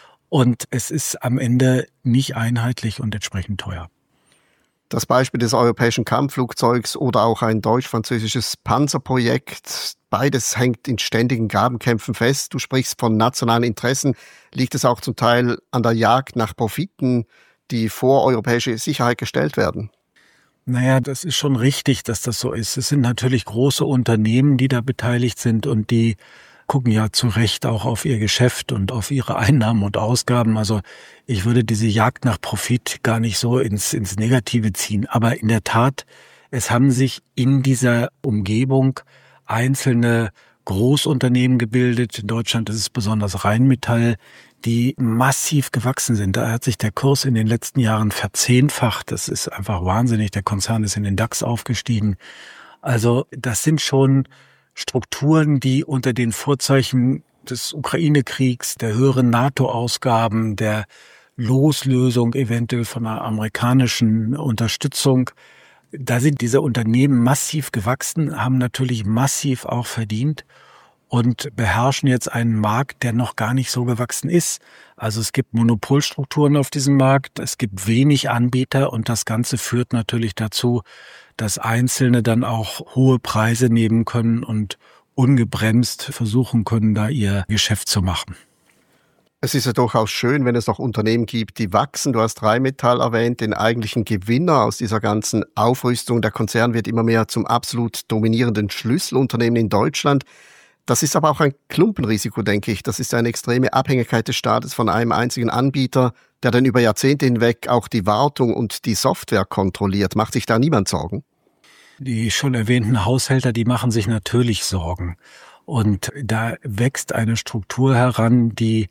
Und es ist am Ende nicht einheitlich und entsprechend teuer. Das Beispiel des europäischen Kampfflugzeugs oder auch ein deutsch-französisches Panzerprojekt, beides hängt in ständigen Grabenkämpfen fest. Du sprichst von nationalen Interessen. Liegt es auch zum Teil an der Jagd nach Profiten, die vor europäische Sicherheit gestellt werden? Naja, das ist schon richtig, dass das so ist. Es sind natürlich große Unternehmen, die da beteiligt sind und die gucken ja zu Recht auch auf ihr Geschäft und auf ihre Einnahmen und Ausgaben. Also ich würde diese Jagd nach Profit gar nicht so ins Negative ziehen. Aber in der Tat, es haben sich in dieser Umgebung einzelne Großunternehmen gebildet. In Deutschland ist es besonders Rheinmetall, die massiv gewachsen sind. Da hat sich der Kurs in den letzten Jahren verzehnfacht. Das ist einfach wahnsinnig. Der Konzern ist in den DAX aufgestiegen. Also das sind schon Strukturen, die unter den Vorzeichen des Ukraine-Kriegs, der höheren NATO-Ausgaben, der Loslösung eventuell von einer amerikanischen Unterstützung, da sind diese Unternehmen massiv gewachsen, haben natürlich massiv auch verdient und beherrschen jetzt einen Markt, der noch gar nicht so gewachsen ist. Also es gibt Monopolstrukturen auf diesem Markt, es gibt wenig Anbieter und das Ganze führt natürlich dazu, dass Einzelne dann auch hohe Preise nehmen können und ungebremst versuchen können, da ihr Geschäft zu machen. Es ist ja durchaus schön, wenn es noch Unternehmen gibt, die wachsen. Du hast Rheinmetall erwähnt, den eigentlichen Gewinner aus dieser ganzen Aufrüstung. Der Konzern wird immer mehr zum absolut dominierenden Schlüsselunternehmen in Deutschland. Das ist aber auch ein Klumpenrisiko, denke ich. Das ist eine extreme Abhängigkeit des Staates von einem einzigen Anbieter, der dann über Jahrzehnte hinweg auch die Wartung und die Software kontrolliert. Macht sich da niemand Sorgen? Die schon erwähnten Haushälter, die machen sich natürlich Sorgen. Und da wächst eine Struktur heran, die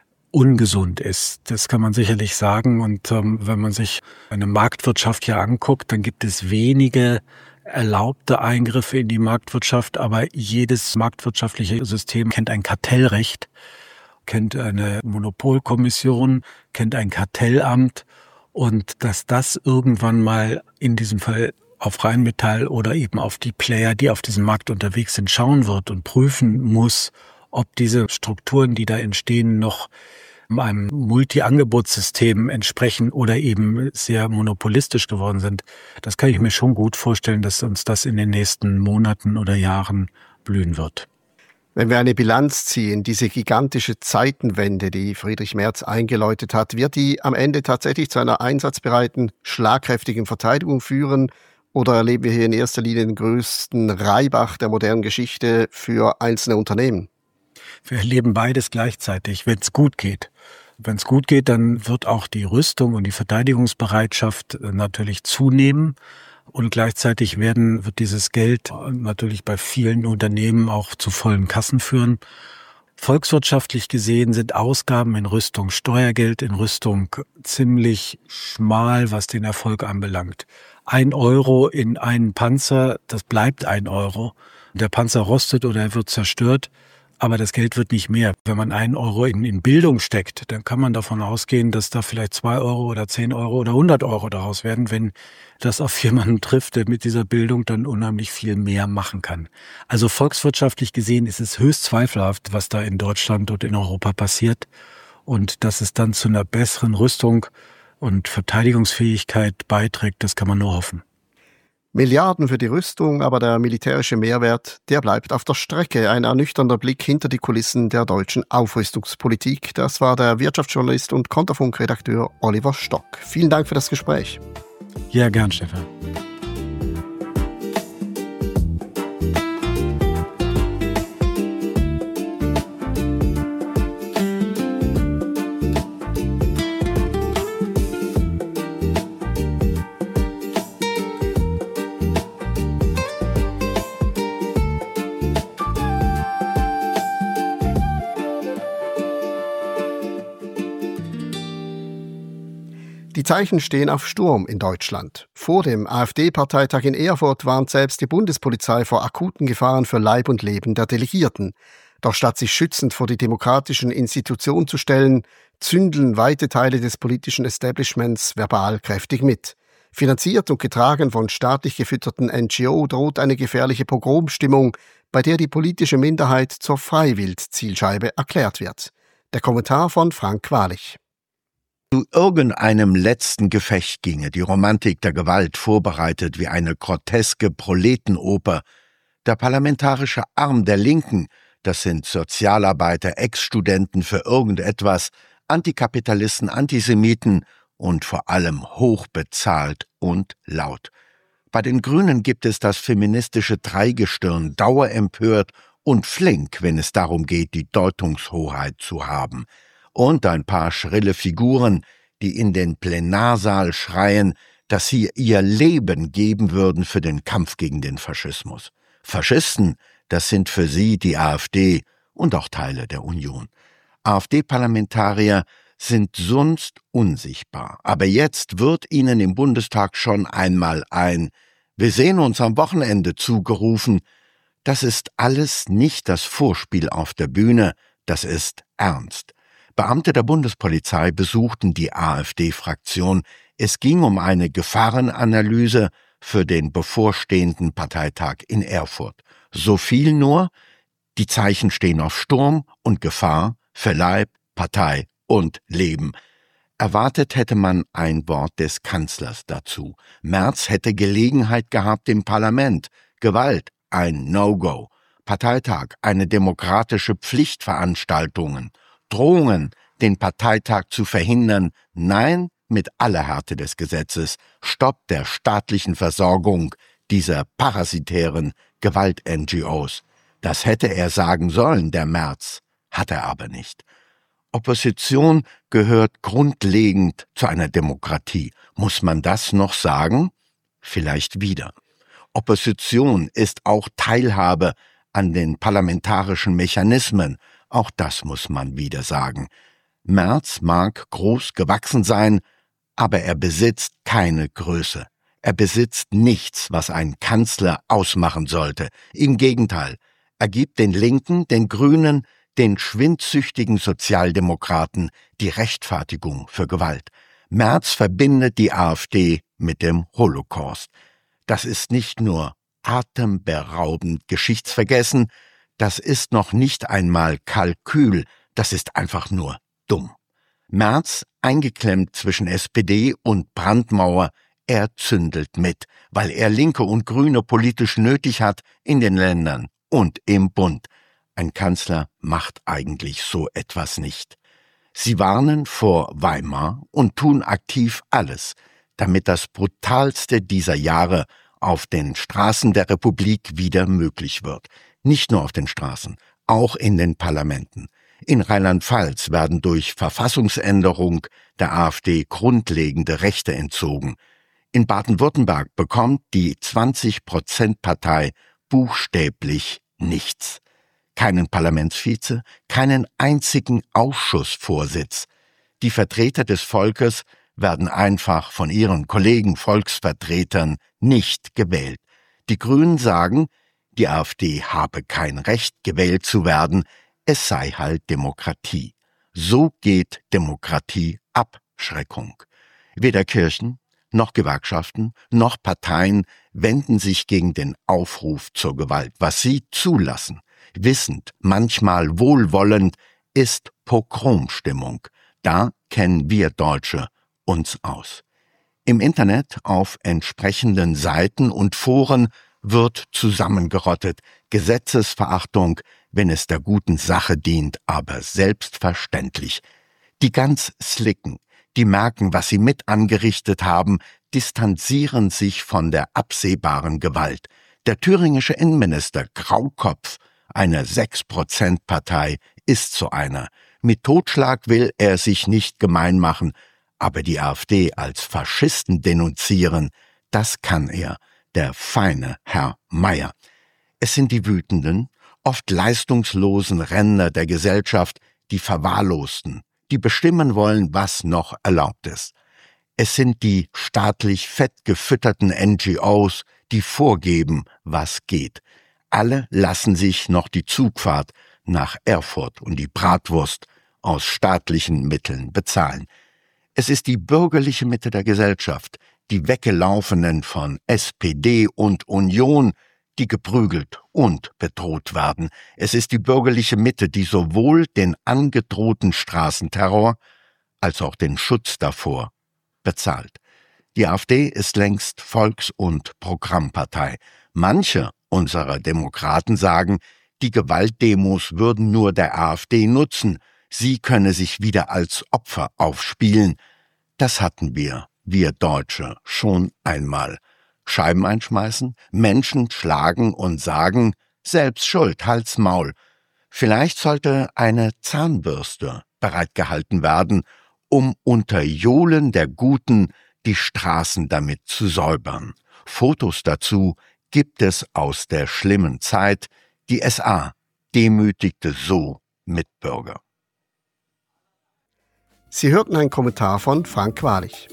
ungesund ist. Das kann man sicherlich sagen. Und wenn man sich eine Marktwirtschaft hier anguckt, dann gibt es wenige erlaubte Eingriffe in die Marktwirtschaft. Aber jedes marktwirtschaftliche System kennt ein Kartellrecht, kennt eine Monopolkommission, kennt ein Kartellamt. Und dass das irgendwann mal in diesem Fall auf Rheinmetall oder eben auf die Player, die auf diesem Markt unterwegs sind, schauen wird und prüfen muss, ob diese Strukturen, die da entstehen, noch einem Multi-Angebotssystem entsprechen oder eben sehr monopolistisch geworden sind. Das kann ich mir schon gut vorstellen, dass uns das in den nächsten Monaten oder Jahren blühen wird. Wenn wir eine Bilanz ziehen, diese gigantische Zeitenwende, die Friedrich Merz eingeläutet hat, wird die am Ende tatsächlich zu einer einsatzbereiten, schlagkräftigen Verteidigung führen? Oder erleben wir hier in erster Linie den größten Reibach der modernen Geschichte für einzelne Unternehmen? Wir erleben beides gleichzeitig, wenn es gut geht. Wenn es gut geht, dann wird auch die Rüstung und die Verteidigungsbereitschaft natürlich zunehmen. Und gleichzeitig wird dieses Geld natürlich bei vielen Unternehmen auch zu vollen Kassen führen. Volkswirtschaftlich gesehen sind Ausgaben in Rüstung, Steuergeld in Rüstung ziemlich schmal, was den Erfolg anbelangt. 1 Euro in einen Panzer, das bleibt 1 Euro. Der Panzer rostet oder er wird zerstört, aber das Geld wird nicht mehr. Wenn man 1 Euro in Bildung steckt, dann kann man davon ausgehen, dass da vielleicht 2 Euro oder 10 Euro oder 100 Euro daraus werden, wenn das auf jemanden trifft, der mit dieser Bildung dann unheimlich viel mehr machen kann. Also volkswirtschaftlich gesehen ist es höchst zweifelhaft, was da in Deutschland und in Europa passiert. Und dass es dann zu einer besseren Rüstung und Verteidigungsfähigkeit beiträgt, das kann man nur hoffen. Milliarden für die Rüstung, aber der militärische Mehrwert, der bleibt auf der Strecke. Ein ernüchternder Blick hinter die Kulissen der deutschen Aufrüstungspolitik. Das war der Wirtschaftsjournalist und Konterfunk-Redakteur Oliver Stock. Vielen Dank für das Gespräch. Ja, gern, Stefan. Die Zeichen stehen auf Sturm in Deutschland. Vor dem AfD-Parteitag in Erfurt warnt selbst die Bundespolizei vor akuten Gefahren für Leib und Leben der Delegierten. Doch statt sich schützend vor die demokratischen Institutionen zu stellen, zündeln weite Teile des politischen Establishments verbal kräftig mit. Finanziert und getragen von staatlich gefütterten NGO droht eine gefährliche Pogromstimmung, bei der die politische Minderheit zur Freiwild-Zielscheibe erklärt wird. Der Kommentar von Frank Wahrlich. Zu irgendeinem letzten Gefecht ginge, die Romantik der Gewalt vorbereitet wie eine groteske Proletenoper. Der parlamentarische Arm der Linken, das sind Sozialarbeiter, Ex-Studenten für irgendetwas, Antikapitalisten, Antisemiten und vor allem hochbezahlt und laut. Bei den Grünen gibt es das feministische Dreigestirn, dauerempört und flink, wenn es darum geht, die Deutungshoheit zu haben. Und ein paar schrille Figuren, die in den Plenarsaal schreien, dass sie ihr Leben geben würden für den Kampf gegen den Faschismus. Faschisten, das sind für sie die AfD und auch Teile der Union. AfD-Parlamentarier sind sonst unsichtbar, aber jetzt wird ihnen im Bundestag schon einmal ein „Wir sehen uns am Wochenende" zugerufen. Das ist alles nicht das Vorspiel auf der Bühne, das ist ernst. Beamte der Bundespolizei besuchten die AfD-Fraktion. Es ging um eine Gefahrenanalyse für den bevorstehenden Parteitag in Erfurt. So viel nur: Die Zeichen stehen auf Sturm und Gefahr für Leib, Partei und Leben. Erwartet hätte man ein Wort des Kanzlers dazu. Merz hätte Gelegenheit gehabt im Parlament. Gewalt, ein No-Go. Parteitag, eine demokratische Pflichtveranstaltung. Drohungen, den Parteitag zu verhindern, nein, mit aller Härte des Gesetzes, Stopp der staatlichen Versorgung dieser parasitären Gewalt-NGOs. Das hätte er sagen sollen, der Merz, hat er aber nicht. Opposition gehört grundlegend zu einer Demokratie. Muss man das noch sagen? Vielleicht wieder. Opposition ist auch Teilhabe an den parlamentarischen Mechanismen. Auch das muss man wieder sagen. Merz mag groß gewachsen sein, aber er besitzt keine Größe. Er besitzt nichts, was einen Kanzler ausmachen sollte. Im Gegenteil, er gibt den Linken, den Grünen, den schwindsüchtigen Sozialdemokraten die Rechtfertigung für Gewalt. Merz verbindet die AfD mit dem Holocaust. Das ist nicht nur atemberaubend geschichtsvergessen, das ist noch nicht einmal Kalkül, das ist einfach nur dumm. Merz, eingeklemmt zwischen SPD und Brandmauer, er zündelt mit, weil er Linke und Grüne politisch nötig hat in den Ländern und im Bund. Ein Kanzler macht eigentlich so etwas nicht. Sie warnen vor Weimar und tun aktiv alles, damit das Brutalste dieser Jahre auf den Straßen der Republik wieder möglich wird. Nicht nur auf den Straßen, auch in den Parlamenten. In Rheinland-Pfalz werden durch Verfassungsänderung der AfD grundlegende Rechte entzogen. In Baden-Württemberg bekommt die 20%-Partei buchstäblich nichts. Keinen Parlamentsvize, keinen einzigen Ausschussvorsitz. Die Vertreter des Volkes werden einfach von ihren Kollegen Volksvertretern nicht gewählt. Die Grünen sagen, die AfD habe kein Recht, gewählt zu werden, es sei halt Demokratie. So geht Demokratie Abschreckung. Weder Kirchen, noch Gewerkschaften, noch Parteien wenden sich gegen den Aufruf zur Gewalt. Was sie zulassen, wissend, manchmal wohlwollend, ist Pogromstimmung. Da kennen wir Deutsche uns aus. Im Internet, auf entsprechenden Seiten und Foren wird zusammengerottet. Gesetzesverachtung, wenn es der guten Sache dient, aber selbstverständlich. Die ganz Slicken, die merken, was sie mit angerichtet haben, distanzieren sich von der absehbaren Gewalt. Der thüringische Innenminister Graukopf, eine 6%-Partei, ist so einer. Mit Totschlag will er sich nicht gemein machen, aber die AfD als Faschisten denunzieren, das kann er, der feine Herr Meier. Es sind die wütenden, oft leistungslosen Ränder der Gesellschaft, die Verwahrlosten, die bestimmen wollen, was noch erlaubt ist. Es sind die staatlich fettgefütterten NGOs, die vorgeben, was geht. Alle lassen sich noch die Zugfahrt nach Erfurt und die Bratwurst aus staatlichen Mitteln bezahlen. Es ist die bürgerliche Mitte der Gesellschaft, die Weggelaufenen von SPD und Union, die geprügelt und bedroht werden. Es ist die bürgerliche Mitte, die sowohl den angedrohten Straßenterror als auch den Schutz davor bezahlt. Die AfD ist längst Volks- und Programmpartei. Manche unserer Demokraten sagen, die Gewaltdemos würden nur der AfD nutzen, sie könne sich wieder als Opfer aufspielen. Das hatten wir Deutsche, schon einmal. Scheiben einschmeißen, Menschen schlagen und sagen, selbst schuld, Hals, Maul. Vielleicht sollte eine Zahnbürste bereitgehalten werden, um unter Johlen der Guten die Straßen damit zu säubern. Fotos dazu gibt es aus der schlimmen Zeit. Die SA demütigte so Mitbürger. Sie hörten einen Kommentar von Frank Wahrlich.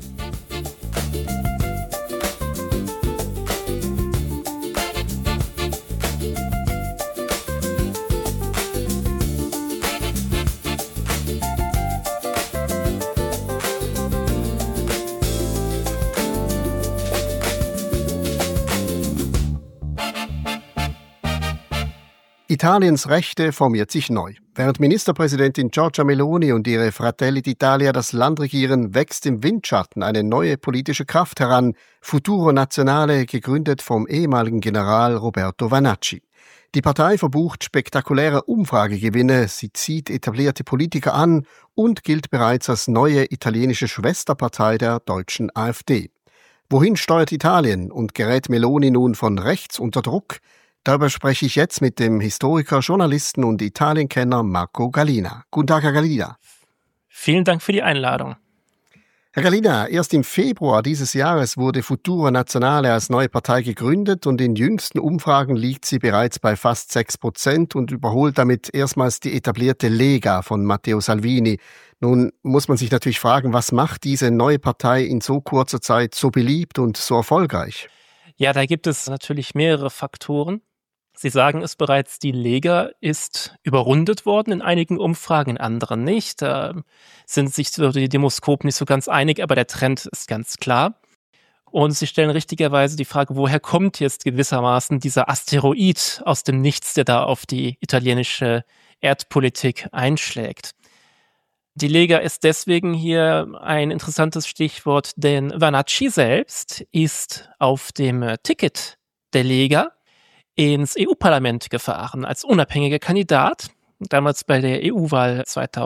Italiens Rechte formiert sich neu. Während Ministerpräsidentin Giorgia Meloni und ihre Fratelli d'Italia das Land regieren, wächst im Windschatten eine neue politische Kraft heran, Futuro Nazionale, gegründet vom ehemaligen General Roberto Vanacci. Die Partei verbucht spektakuläre Umfragegewinne, sie zieht etablierte Politiker an und gilt bereits als neue italienische Schwesterpartei der deutschen AfD. Wohin steuert Italien und gerät Meloni nun von rechts unter Druck? Darüber spreche ich jetzt mit dem Historiker, Journalisten und Italienkenner Marco Gallina. Guten Tag, Herr Gallina. Vielen Dank für die Einladung. Herr Gallina, erst im Februar dieses Jahres wurde Futuro Nazionale als neue Partei gegründet und in jüngsten Umfragen liegt sie bereits bei fast 6% und überholt damit erstmals die etablierte Lega von Matteo Salvini. Nun muss man sich natürlich fragen, was macht diese neue Partei in so kurzer Zeit so beliebt und so erfolgreich? Ja, da gibt es natürlich mehrere Faktoren. Sie sagen es bereits, die Lega ist überrundet worden in einigen Umfragen, in anderen nicht. Da sind sich die Demoskopen nicht so ganz einig, aber der Trend ist ganz klar. Und sie stellen richtigerweise die Frage, woher kommt jetzt gewissermaßen dieser Asteroid aus dem Nichts, der da auf die italienische Erdpolitik einschlägt. Die Lega ist deswegen hier ein interessantes Stichwort, denn Vannacci selbst ist auf dem Ticket der Lega ins EU-Parlament gefahren als unabhängiger Kandidat, damals bei der EU-Wahl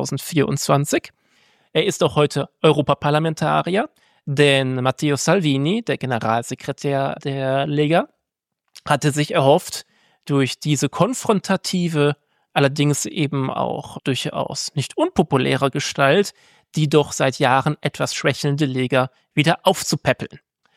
2024. Er ist auch heute Europaparlamentarier, denn Matteo Salvini, der Generalsekretär der Lega, hatte sich erhofft, durch diese konfrontative, allerdings eben auch durchaus nicht unpopuläre Gestalt, die doch seit Jahren etwas schwächelnde Lega wieder aufzupäppeln.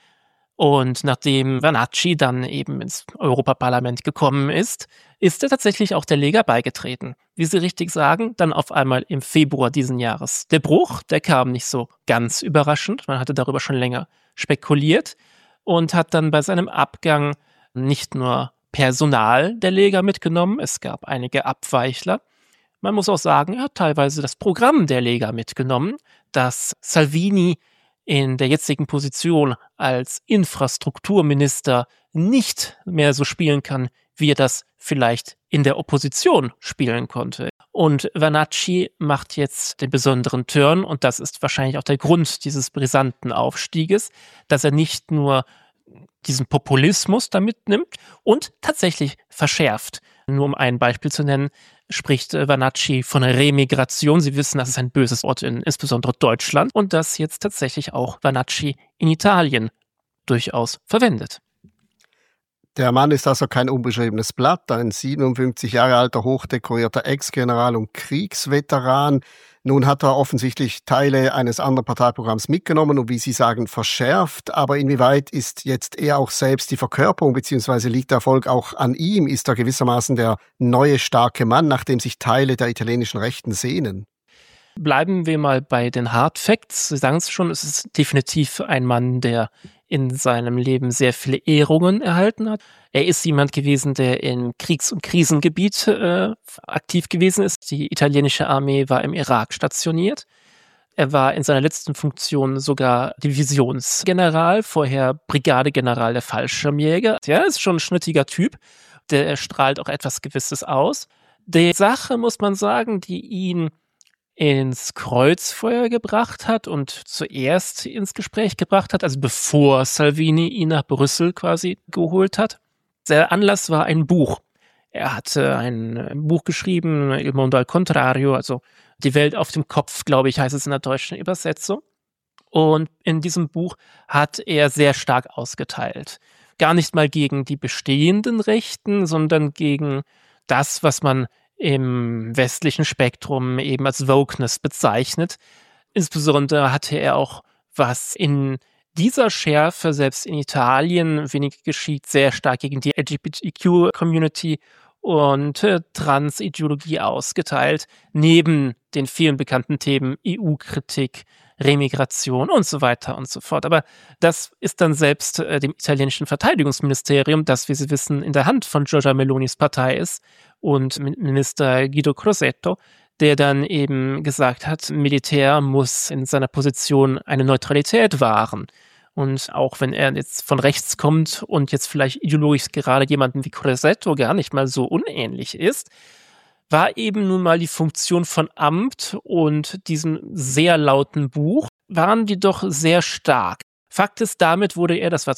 Und nachdem Vannacci dann eben ins Europaparlament gekommen ist, ist er tatsächlich auch der Lega beigetreten. Wie Sie richtig sagen, dann auf einmal im Februar diesen Jahres. Der Bruch, der kam nicht so ganz überraschend. Man hatte darüber schon länger spekuliert und hat dann bei seinem Abgang nicht nur Personal der Lega mitgenommen, es gab einige Abweichler. Man muss auch sagen, er hat teilweise das Programm der Lega mitgenommen, das Salvini in der jetzigen Position als Infrastrukturminister nicht mehr so spielen kann, wie er das vielleicht in der Opposition spielen konnte. Und Vannacci macht jetzt den besonderen Turn, und das ist wahrscheinlich auch der Grund dieses brisanten Aufstieges, dass er nicht nur diesen Populismus da mitnimmt und tatsächlich verschärft. Nur um ein Beispiel zu nennen, spricht Vannacci von Remigration. Sie wissen, das ist ein böses Wort in insbesondere Deutschland und das jetzt tatsächlich auch Vannacci in Italien durchaus verwendet. Der Mann ist also kein unbeschriebenes Blatt, ein 57 Jahre alter, hochdekorierter Ex-General und Kriegsveteran. Nun hat er offensichtlich Teile eines anderen Parteiprogramms mitgenommen und, wie Sie sagen, verschärft. Aber inwieweit ist jetzt er auch selbst die Verkörperung, beziehungsweise liegt der Erfolg auch an ihm? Ist er gewissermaßen der neue starke Mann, nach dem sich Teile der italienischen Rechten sehnen? Bleiben wir mal bei den Hard Facts. Sie sagen es schon, es ist definitiv ein Mann, der in seinem Leben sehr viele Ehrungen erhalten hat. Er ist jemand gewesen, der im Kriegs- und Krisengebiet aktiv gewesen ist. Die italienische Armee war im Irak stationiert. Er war in seiner letzten Funktion sogar Divisionsgeneral, vorher Brigadegeneral der Fallschirmjäger. Ja, ist schon ein schnittiger Typ. Der strahlt auch etwas Gewisses aus. Die Sache, muss man sagen, die ihn ins Kreuzfeuer gebracht hat und zuerst ins Gespräch gebracht hat, also bevor Salvini ihn nach Brüssel quasi geholt hat. Der Anlass war ein Buch. Er hatte ein Buch geschrieben, Il Mondo al Contrario, also Die Welt auf dem Kopf, glaube ich, heißt es in der deutschen Übersetzung. Und in diesem Buch hat er sehr stark ausgeteilt. Gar nicht mal gegen die bestehenden Rechten, sondern gegen das, was man im westlichen Spektrum eben als Wokeness bezeichnet. Insbesondere hatte er auch, was in dieser Schärfe selbst in Italien wenig geschieht, sehr stark gegen die LGBTQ-Community und Trans-Ideologie ausgeteilt, neben den vielen bekannten Themen EU-Kritik, Remigration und so weiter und so fort. Aber das ist dann selbst dem italienischen Verteidigungsministerium, das, wie Sie wissen, in der Hand von Giorgia Melonis Partei ist, und Minister Guido Crosetto, der dann eben gesagt hat, Militär muss in seiner Position eine Neutralität wahren. Und auch wenn er jetzt von rechts kommt und jetzt vielleicht ideologisch gerade jemanden wie Crosetto gar nicht mal so unähnlich ist, war eben nun mal die Funktion von Amt und diesem sehr lauten Buch, waren die doch sehr stark. Fakt ist, damit wurde er, das war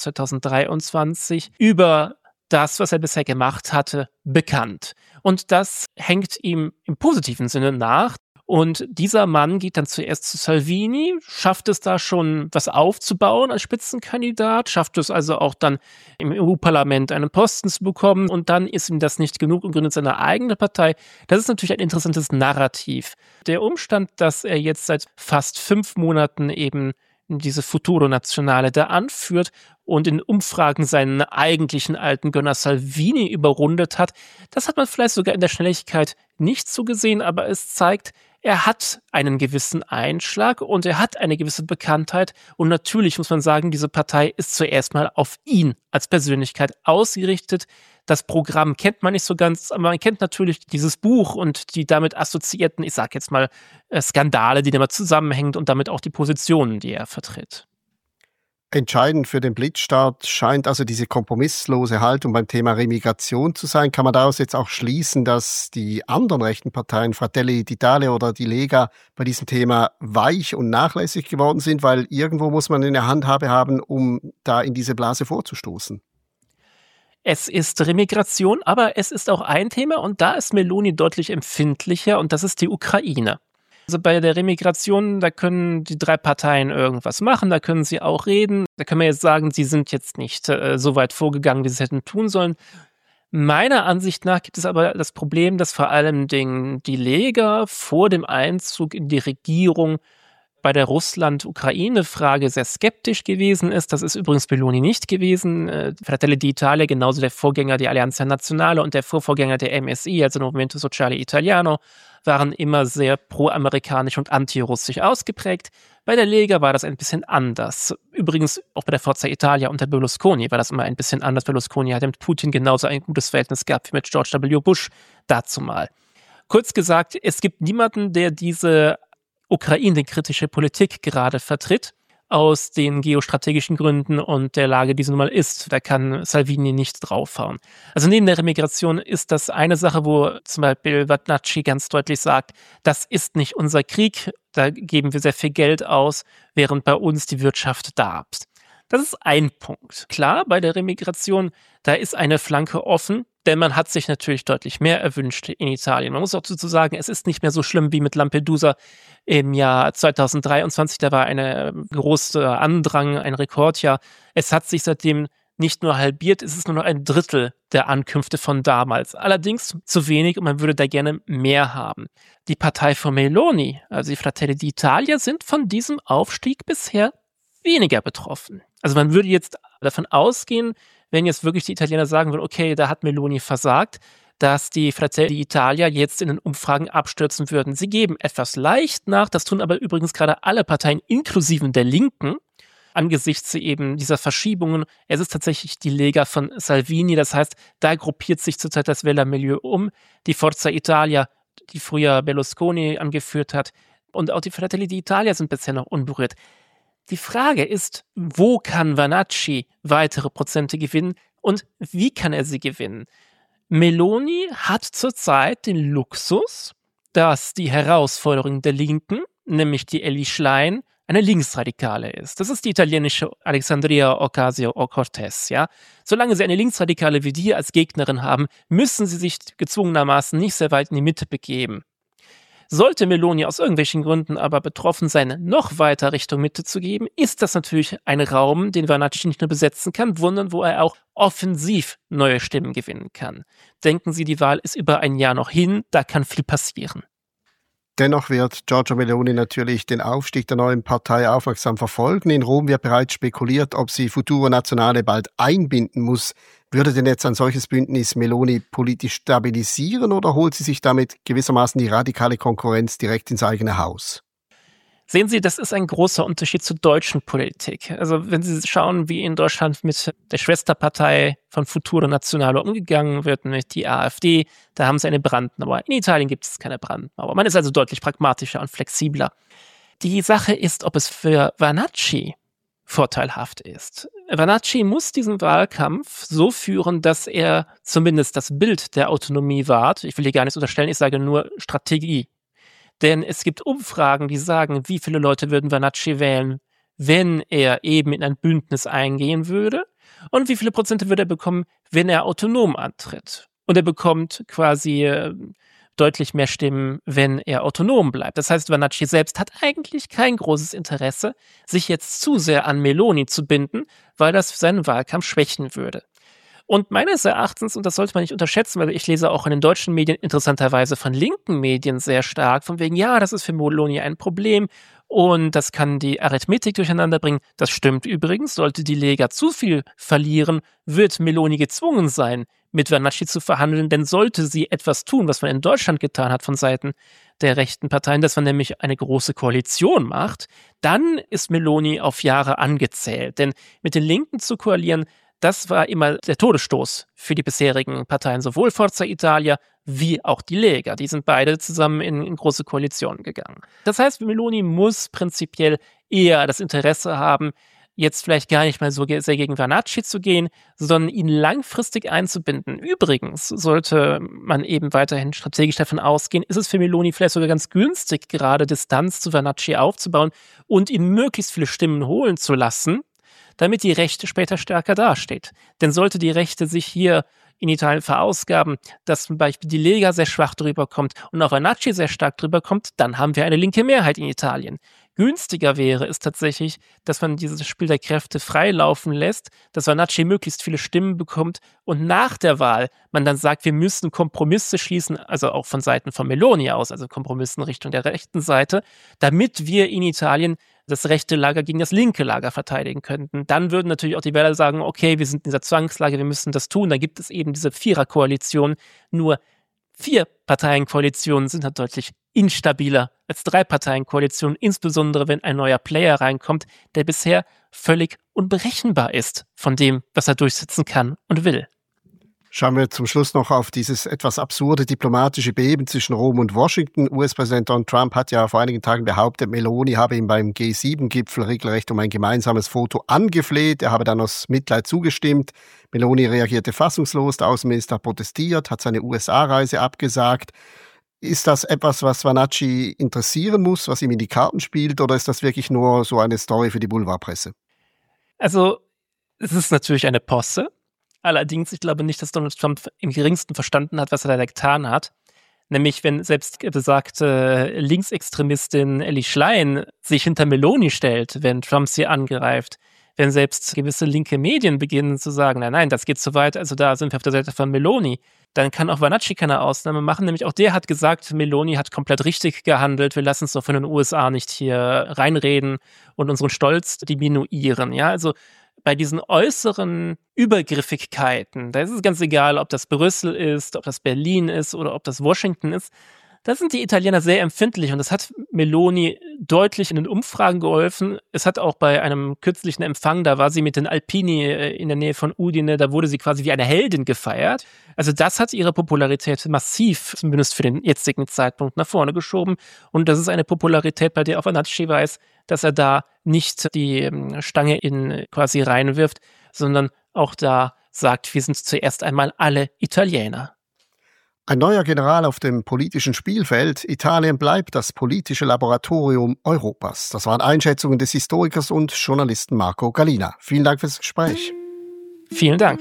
2023, über das, was er bisher gemacht hatte, bekannt. Und das hängt ihm im positiven Sinne nach. Und dieser Mann geht dann zuerst zu Salvini, schafft es da schon was aufzubauen als Spitzenkandidat, schafft es also auch dann im EU-Parlament einen Posten zu bekommen, und dann ist ihm das nicht genug und gründet seine eigene Partei. Das ist natürlich ein interessantes Narrativ. Der Umstand, dass er jetzt seit fast 5 Monaten eben diese Futuro Nazionale da anführt und in Umfragen seinen eigentlichen alten Gönner Salvini überrundet hat. Das hat man vielleicht sogar in der Schnelligkeit nicht so gesehen, aber es zeigt, er hat einen gewissen Einschlag und er hat eine gewisse Bekanntheit. Und natürlich muss man sagen, diese Partei ist zuerst mal auf ihn als Persönlichkeit ausgerichtet. Das Programm kennt man nicht so ganz, aber man kennt natürlich dieses Buch und die damit assoziierten, ich sag jetzt mal, Skandale, die damit zusammenhängen und damit auch die Positionen, die er vertritt. Entscheidend für den Blitzstart scheint also diese kompromisslose Haltung beim Thema Remigration zu sein. Kann man daraus jetzt auch schließen, dass die anderen rechten Parteien, Fratelli d'Italia oder die Lega, bei diesem Thema weich und nachlässig geworden sind, weil irgendwo muss man eine Handhabe haben, um da in diese Blase vorzustoßen? Es ist Remigration, aber es ist auch ein Thema und da ist Meloni deutlich empfindlicher und das ist die Ukraine. Also bei der Remigration, da können die drei Parteien irgendwas machen, da können sie auch reden. Da können wir jetzt sagen, sie sind jetzt nicht so weit vorgegangen, wie sie es hätten tun sollen. Meiner Ansicht nach gibt es aber das Problem, dass vor allem die Lega vor dem Einzug in die Regierung bei der Russland-Ukraine-Frage sehr skeptisch gewesen ist. Das ist übrigens Meloni nicht gewesen. Fratelli d'Italia, genauso der Vorgänger der Alleanza Nazionale und der Vorvorgänger der MSI, also Movimento Sociale Italiano, waren immer sehr pro-amerikanisch und anti-russisch ausgeprägt. Bei der Lega war das ein bisschen anders. Übrigens auch bei der Forza Italia unter Berlusconi war das immer ein bisschen anders. Berlusconi hatte mit Putin genauso ein gutes Verhältnis gehabt wie mit George W. Bush dazumal. Kurz gesagt, es gibt niemanden, der diese Ukraine-kritische Politik gerade vertritt, aus den geostrategischen Gründen und der Lage, die sie nun mal ist. Da kann Salvini nicht draufhauen. Also neben der Remigration ist das eine Sache, wo zum Beispiel Vannacci ganz deutlich sagt, das ist nicht unser Krieg, da geben wir sehr viel Geld aus, während bei uns die Wirtschaft darbt. Das ist ein Punkt. Klar, bei der Remigration, da ist eine Flanke offen, denn man hat sich natürlich deutlich mehr erwünscht in Italien. Man muss auch dazu sagen, es ist nicht mehr so schlimm wie mit Lampedusa im Jahr 2023. Da war eine große Andrang, ein Rekordjahr. Es hat sich seitdem nicht nur halbiert, es ist nur noch ein Drittel der Ankünfte von damals. Allerdings zu wenig und man würde da gerne mehr haben. Die Partei von Meloni, also die Fratelli d'Italia, sind von diesem Aufstieg bisher weniger betroffen. Also man würde jetzt davon ausgehen, wenn jetzt wirklich die Italiener sagen würden, okay, da hat Meloni versagt, dass die Fratelli d'Italia jetzt in den Umfragen abstürzen würden. Sie geben etwas leicht nach, das tun aber übrigens gerade alle Parteien, inklusive der Linken, angesichts eben dieser Verschiebungen. Es ist tatsächlich die Lega von Salvini, das heißt, da gruppiert sich zurzeit das Wählermilieu um. Die Forza Italia, die früher Berlusconi angeführt hat, und auch die Fratelli d'Italia sind bisher noch unberührt. Die Frage ist, wo kann Vannacci weitere Prozente gewinnen und wie kann er sie gewinnen? Meloni hat zurzeit den Luxus, dass die Herausforderung der Linken, nämlich die Elly Schlein, eine Linksradikale ist. Das ist die italienische Alexandria Ocasio-Cortez, ja. Solange sie eine Linksradikale wie die als Gegnerin haben, müssen sie sich gezwungenermaßen nicht sehr weit in die Mitte begeben. Sollte Meloni aus irgendwelchen Gründen aber betroffen sein, noch weiter Richtung Mitte zu geben, ist das natürlich ein Raum, den Vannacci nicht nur besetzen kann, sondern wo er auch offensiv neue Stimmen gewinnen kann. Denken Sie, die Wahl ist über ein Jahr noch hin, da kann viel passieren. Dennoch wird Giorgia Meloni natürlich den Aufstieg der neuen Partei aufmerksam verfolgen. In Rom wird bereits spekuliert, ob sie Futuro Nazionale bald einbinden muss. Würde denn jetzt ein solches Bündnis Meloni politisch stabilisieren oder holt sie sich damit gewissermaßen die radikale Konkurrenz direkt ins eigene Haus? Sehen Sie, das ist ein großer Unterschied zur deutschen Politik. Also wenn Sie schauen, wie in Deutschland mit der Schwesterpartei von Futuro Nazionale umgegangen wird, nämlich die AfD, da haben Sie eine Brandmauer. In Italien gibt es keine Brandmauer. Man ist also deutlich pragmatischer und flexibler. Die Sache ist, ob es für Vannacci vorteilhaft ist. Vannacci muss diesen Wahlkampf so führen, dass er zumindest das Bild der Autonomie wahrt. Ich will hier gar nichts unterstellen, ich sage nur Strategie. Denn es gibt Umfragen, die sagen, wie viele Leute würden Vannacci wählen, wenn er eben in ein Bündnis eingehen würde und wie viele Prozente würde er bekommen, wenn er autonom antritt. Und er bekommt quasi deutlich mehr Stimmen, wenn er autonom bleibt. Das heißt, Vannacci selbst hat eigentlich kein großes Interesse, sich jetzt zu sehr an Meloni zu binden, weil das seinen Wahlkampf schwächen würde. Und meines Erachtens, und das sollte man nicht unterschätzen, weil ich lese auch in den deutschen Medien interessanterweise von linken Medien sehr stark, von wegen, ja, das ist für Meloni ein Problem und das kann die Arithmetik durcheinander bringen. Das stimmt übrigens. Sollte die Lega zu viel verlieren, wird Meloni gezwungen sein, mit Vannacci zu verhandeln, denn sollte sie etwas tun, was man in Deutschland getan hat von Seiten der rechten Parteien, dass man nämlich eine große Koalition macht, dann ist Meloni auf Jahre angezählt. Denn mit den Linken zu koalieren, das war immer der Todesstoß für die bisherigen Parteien, sowohl Forza Italia wie auch die Lega. Die sind beide zusammen in große Koalitionen gegangen. Das heißt, Meloni muss prinzipiell eher das Interesse haben, jetzt vielleicht gar nicht mal so sehr gegen Vannacci zu gehen, sondern ihn langfristig einzubinden. Übrigens, sollte man eben weiterhin strategisch davon ausgehen, ist es für Meloni vielleicht sogar ganz günstig, gerade Distanz zu Vannacci aufzubauen und ihn möglichst viele Stimmen holen zu lassen, damit die Rechte später stärker dasteht. Denn sollte die Rechte sich hier in Italien verausgaben, dass zum Beispiel die Lega sehr schwach drüber kommt und auch Vannacci sehr stark drüber kommt, dann haben wir eine linke Mehrheit in Italien. Günstiger wäre es tatsächlich, dass man dieses Spiel der Kräfte freilaufen lässt, dass Vannacci möglichst viele Stimmen bekommt und nach der Wahl man dann sagt, wir müssen Kompromisse schließen, also auch von Seiten von Meloni aus, also Kompromisse in Richtung der rechten Seite, damit wir in Italien das rechte Lager gegen das linke Lager verteidigen könnten. Dann würden natürlich auch die Wähler sagen, okay, wir sind in dieser Zwangslage, wir müssen das tun. Da gibt es eben diese Viererkoalition. Nur 4-Parteien-Koalitionen sind halt deutlich instabiler als 3-Parteien-Koalitionen, insbesondere wenn ein neuer Player reinkommt, der bisher völlig unberechenbar ist von dem, was er durchsetzen kann und will. Schauen wir zum Schluss noch auf dieses etwas absurde diplomatische Beben zwischen Rom und Washington. US-Präsident Donald Trump hat ja vor einigen Tagen behauptet, Meloni habe ihm beim G7-Gipfel regelrecht um ein gemeinsames Foto angefleht. Er habe dann aus Mitleid zugestimmt. Meloni reagierte fassungslos, der Außenminister protestiert, hat seine USA-Reise abgesagt. Ist das etwas, was Vannacci interessieren muss, was ihm in die Karten spielt, oder ist das wirklich nur so eine Story für die Boulevardpresse? Also, es ist natürlich eine Posse. Allerdings, ich glaube nicht, dass Donald Trump im geringsten verstanden hat, was er da getan hat. Nämlich, wenn selbst besagte Linksextremistin Ellie Schlein sich hinter Meloni stellt, wenn Trump sie angreift, wenn selbst gewisse linke Medien beginnen zu sagen, nein, das geht zu weit, also da sind wir auf der Seite von Meloni, dann kann auch Vannacci keine Ausnahme machen. Nämlich auch der hat gesagt, Meloni hat komplett richtig gehandelt, wir lassen uns doch von den USA nicht hier reinreden und unseren Stolz diminuieren. Ja, also bei diesen äußeren Übergriffigkeiten, da ist es ganz egal, ob das Brüssel ist, ob das Berlin ist oder ob das Washington ist, da sind die Italiener sehr empfindlich und das hat Meloni deutlich in den Umfragen geholfen. Es hat auch bei einem kürzlichen Empfang, da war sie mit den Alpini in der Nähe von Udine, da wurde sie quasi wie eine Heldin gefeiert. Also das hat ihre Popularität massiv, zumindest für den jetzigen Zeitpunkt, nach vorne geschoben und das ist eine Popularität, bei der auch Vannacci weiß, dass er da nicht die Stange in quasi reinwirft, sondern auch da sagt, wir sind zuerst einmal alle Italiener. Ein neuer General auf dem politischen Spielfeld. Italien bleibt das politische Laboratorium Europas. Das waren Einschätzungen des Historikers und Journalisten Marco Gallina. Vielen Dank fürs Gespräch. Vielen Dank.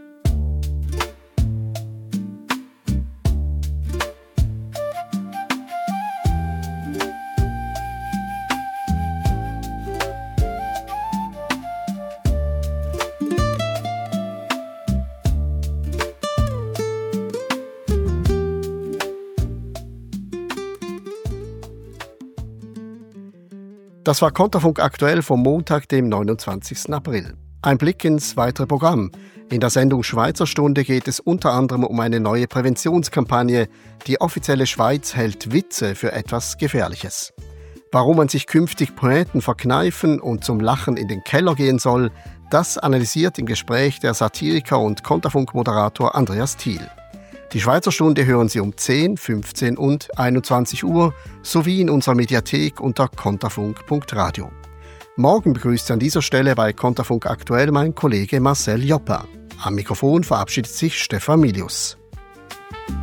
Das war Konterfunk aktuell vom Montag, dem 29. April. Ein Blick ins weitere Programm. In der Sendung Schweizer Stunde geht es unter anderem um eine neue Präventionskampagne. Die offizielle Schweiz hält Witze für etwas Gefährliches. Warum man sich künftig Poeten verkneifen und zum Lachen in den Keller gehen soll, das analysiert im Gespräch der Satiriker und Konterfunk-Moderator Andreas Thiel. Die Schweizer Stunde hören Sie um 10, 15 und 21 Uhr sowie in unserer Mediathek unter konterfunk.radio. Morgen begrüßt an dieser Stelle bei Konterfunk aktuell mein Kollege Marcel Joppa. Am Mikrofon verabschiedet sich Stefan Milius.